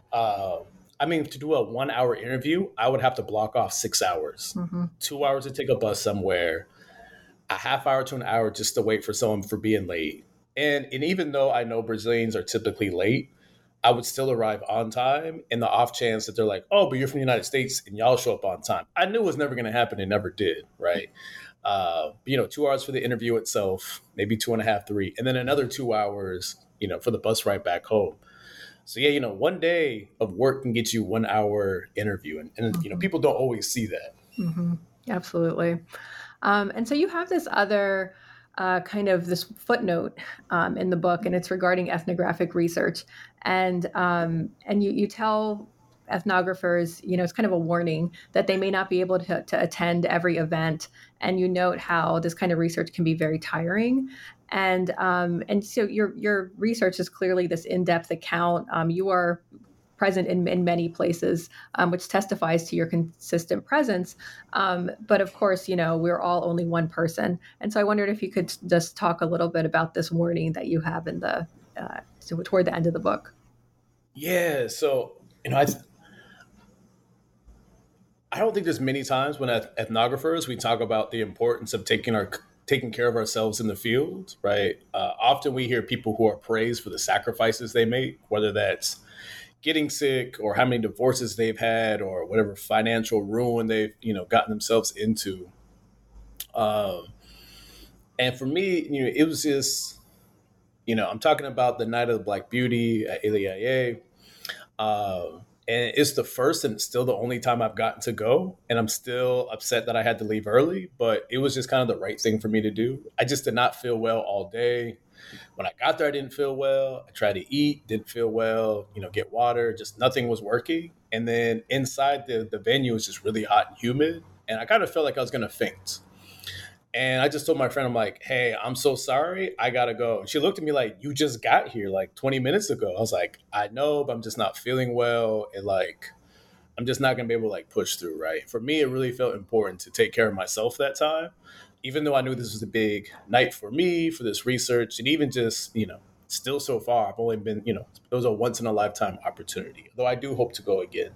Uh, I mean, to do a one-hour interview, I would have to block off six hours, mm-hmm. two hours to take a bus somewhere, a half hour to an hour just to wait for someone for being late. And and even though I know Brazilians are typically late, I would still arrive on time in the off chance that they're like, oh, but you're from the United States and y'all show up on time. I knew it was never going to happen. It never did, right? Uh, you know, two hours for the interview itself, maybe two and a half, three, and then another two hours, you know, for the bus ride back home. So, yeah, you know, one day of work can get you one hour interview. And, and mm-hmm. you know, people don't always see that. Mm-hmm. Absolutely. Um, and so you have this other uh, kind of this footnote um, in the book, and it's regarding ethnographic research. And um, and you, you tell ethnographers, you know, it's kind of a warning that they may not be able to, to attend every event. And you note how this kind of research can be very tiring. And um, and so your your research is clearly this in-depth account. Um, you are present in, in many places, um, which testifies to your consistent presence. Um, but of course, you know, we're all only one person. And so I wondered if you could just talk a little bit about this warning that you have in the uh, toward the end of the book. Yeah. So, you know, I th- I don't think there's many times when as ethnographers, we talk about the importance of taking our taking care of ourselves in the field, right? Uh, often we hear people who are praised for the sacrifices they make, whether that's getting sick or how many divorces they've had or whatever financial ruin they've, you know, gotten themselves into. Um, and for me, you know, it was just, you know, I'm talking about the Night of the Black Beauty at Ilhéa. Um, And it's the first and still the only time I've gotten to go. And I'm still upset that I had to leave early, but it was just kind of the right thing for me to do. I just did not feel well all day. When I got there, I didn't feel well. I tried to eat, didn't feel well, you know, get water, just nothing was working. And then inside the, the venue was just really hot and humid. And I kind of felt like I was going to faint. And I just told my friend, I'm like, hey, I'm so sorry. I got to go. And she looked at me like, you just got here like twenty minutes ago. I was like, I know, but I'm just not feeling well. And like, I'm just not going to be able to like push through, right? For me, it really felt important to take care of myself that time, even though I knew this was a big night for me, for this research, and even just, you know, still so far, I've only been, you know, it was a once in a lifetime opportunity, though I do hope to go again.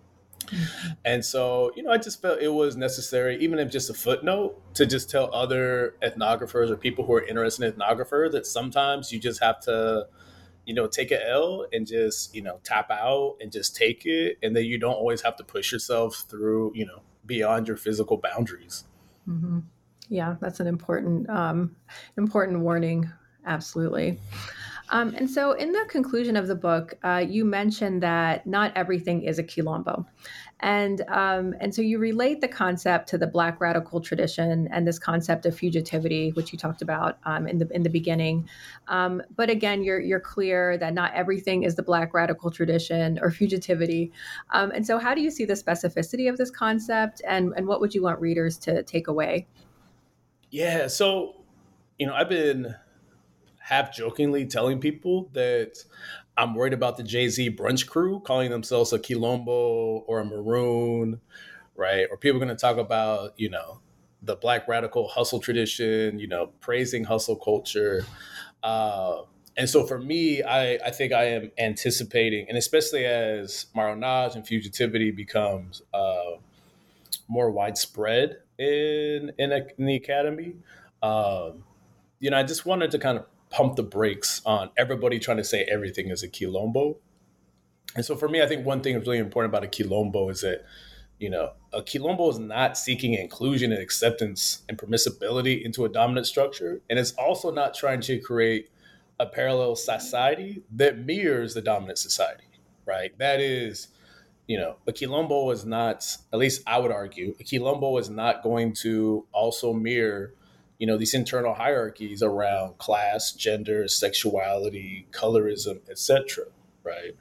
And so, you know, I just felt it was necessary, even if just a footnote, to just tell other ethnographers or people who are interested in ethnographer that sometimes you just have to, you know, take a L and just, you know, tap out and just take it. And then you don't always have to push yourself through, you know, beyond your physical boundaries. Mm-hmm. Yeah, that's an important, um, important warning. Absolutely. Um, and so in the conclusion of the book, uh, you mentioned that not everything is a quilombo. And um, and so you relate the concept to the Black radical tradition and this concept of fugitivity, which you talked about um, in the in the beginning. Um, but again, you're you're clear that not everything is the Black radical tradition or fugitivity. Um, and so how do you see the specificity of this concept, and, and what would you want readers to take away? Yeah, so, you know, I've been half jokingly telling people that I'm worried about the Jay-Z brunch crew calling themselves a Quilombo or a Maroon right? Or people are going to talk about, you know, the Black radical hustle tradition, you know, praising hustle culture. Uh, and so for me, I, I think I am anticipating, and especially as marronage and fugitivity becomes uh, more widespread in in, a, in the academy, um, you know, I just wanted to kind of pump the brakes on everybody trying to say everything is a quilombo. And so for me, I think one thing that's really important about a quilombo is that, you know, a quilombo is not seeking inclusion and acceptance and permissibility into a dominant structure. And it's also not trying to create a parallel society that mirrors the dominant society, right? That is, you know, a quilombo is not, at least I would argue, a quilombo is not going to also mirror, you know, these internal hierarchies around class, gender, sexuality, colorism, et cetera, right?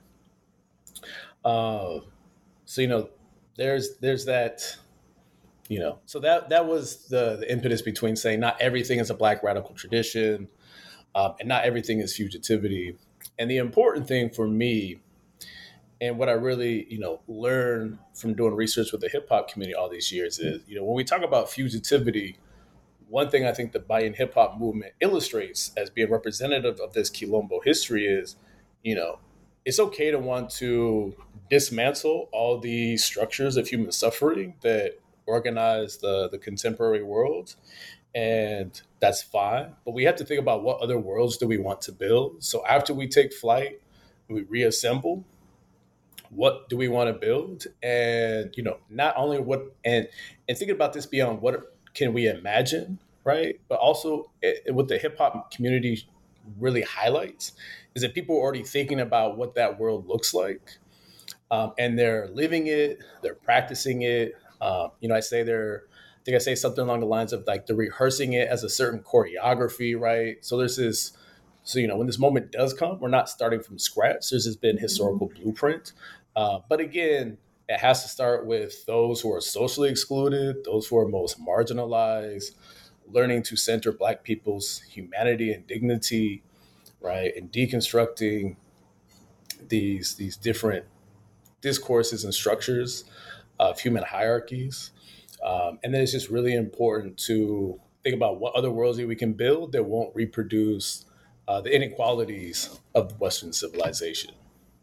Uh, so, you know, there's there's that, you know, so that that was the, the impetus between saying not everything is a Black radical tradition, um, and not everything is fugitivity. And the important thing for me, and what I really, you know, learned from doing research with the hip hop community all these years is, you know, when we talk about fugitivity, one thing I think the Bahian hip hop movement illustrates as being representative of this quilombo history is, you know, it's okay to want to dismantle all the structures of human suffering that organize the, the contemporary world. And that's fine. But we have to think about what other worlds do we want to build. So after we take flight, we reassemble, what do we want to build? And, you know, not only what, and, and thinking about this beyond what can we imagine, right? But also it, what the hip hop community really highlights is that people are already thinking about what that world looks like. Um, and they're living it, they're practicing it. Um, you know, I say they're, I think I say something along the lines of like they're rehearsing it as a certain choreography, right? So there's this, so, you know, when this moment does come, we're not starting from scratch. There's this been historical blueprint. Uh, but again, it has to start with those who are socially excluded, those who are most marginalized, learning to center Black people's humanity and dignity, right? And deconstructing these, these different discourses and structures of human hierarchies. Um, and then it's just really important to think about what other worlds we can build that won't reproduce uh, the inequalities of Western civilization.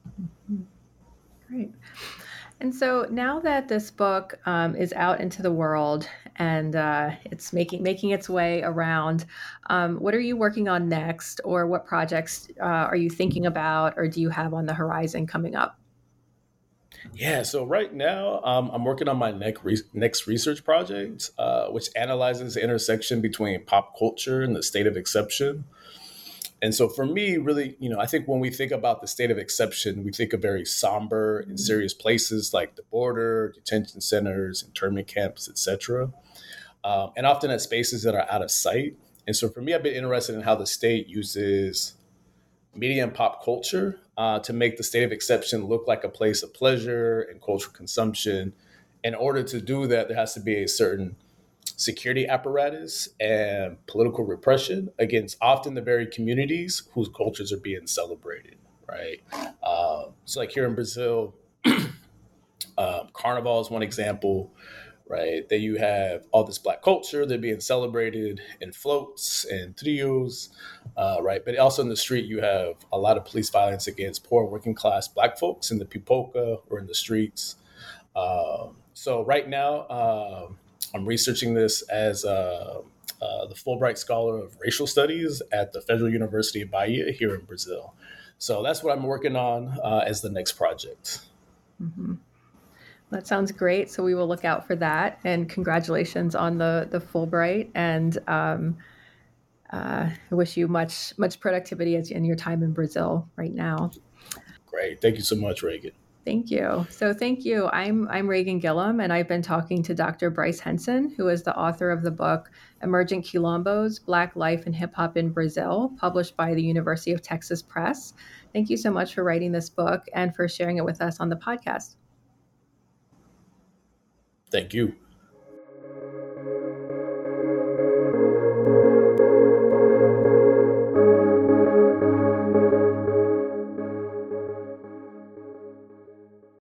Great. And so now that this book um, is out into the world and uh, it's making making its way around, um, what are you working on next, or what projects uh, are you thinking about, or do you have on the horizon coming up? Yeah, so right now um, I'm working on my next re- next research project, uh, which analyzes the intersection between pop culture and the state of exception. And so for me, really, you know, I think when we think about the state of exception, we think of very somber and serious places like the border, detention centers, internment camps, et cetera. Um, and often at spaces that are out of sight. And so for me, I've been interested in how the state uses media and pop culture uh, to make the state of exception look like a place of pleasure and cultural consumption. In order to do that, there has to be a certain security apparatus and political repression against often the very communities whose cultures are being celebrated, right? Uh, so like here in Brazil, um, Carnival is one example, right? That you have all this Black culture, they're being celebrated in floats and trios, uh, right? But also in the street, you have a lot of police violence against poor working class Black folks in the pipoca or in the streets. Uh, so right now, uh, I'm researching this as uh, uh, the Fulbright Scholar of Racial Studies at the Federal University of Bahia here in Brazil. So that's what I'm working on uh, as the next project. Mm-hmm. That sounds great. So we will look out for that. And congratulations on the the Fulbright. And um, uh, I wish you much much productivity in your time in Brazil right now. Great. Thank you so much, Reagan. Thank you. So thank you. I'm I'm Reagan Gillum, and I've been talking to Doctor Bryce Henson, who is the author of the book Emergent Quilombos, Black Life and Hip Hop in Brazil, published by the University of Texas Press. Thank you so much for writing this book and for sharing it with us on the podcast. Thank you.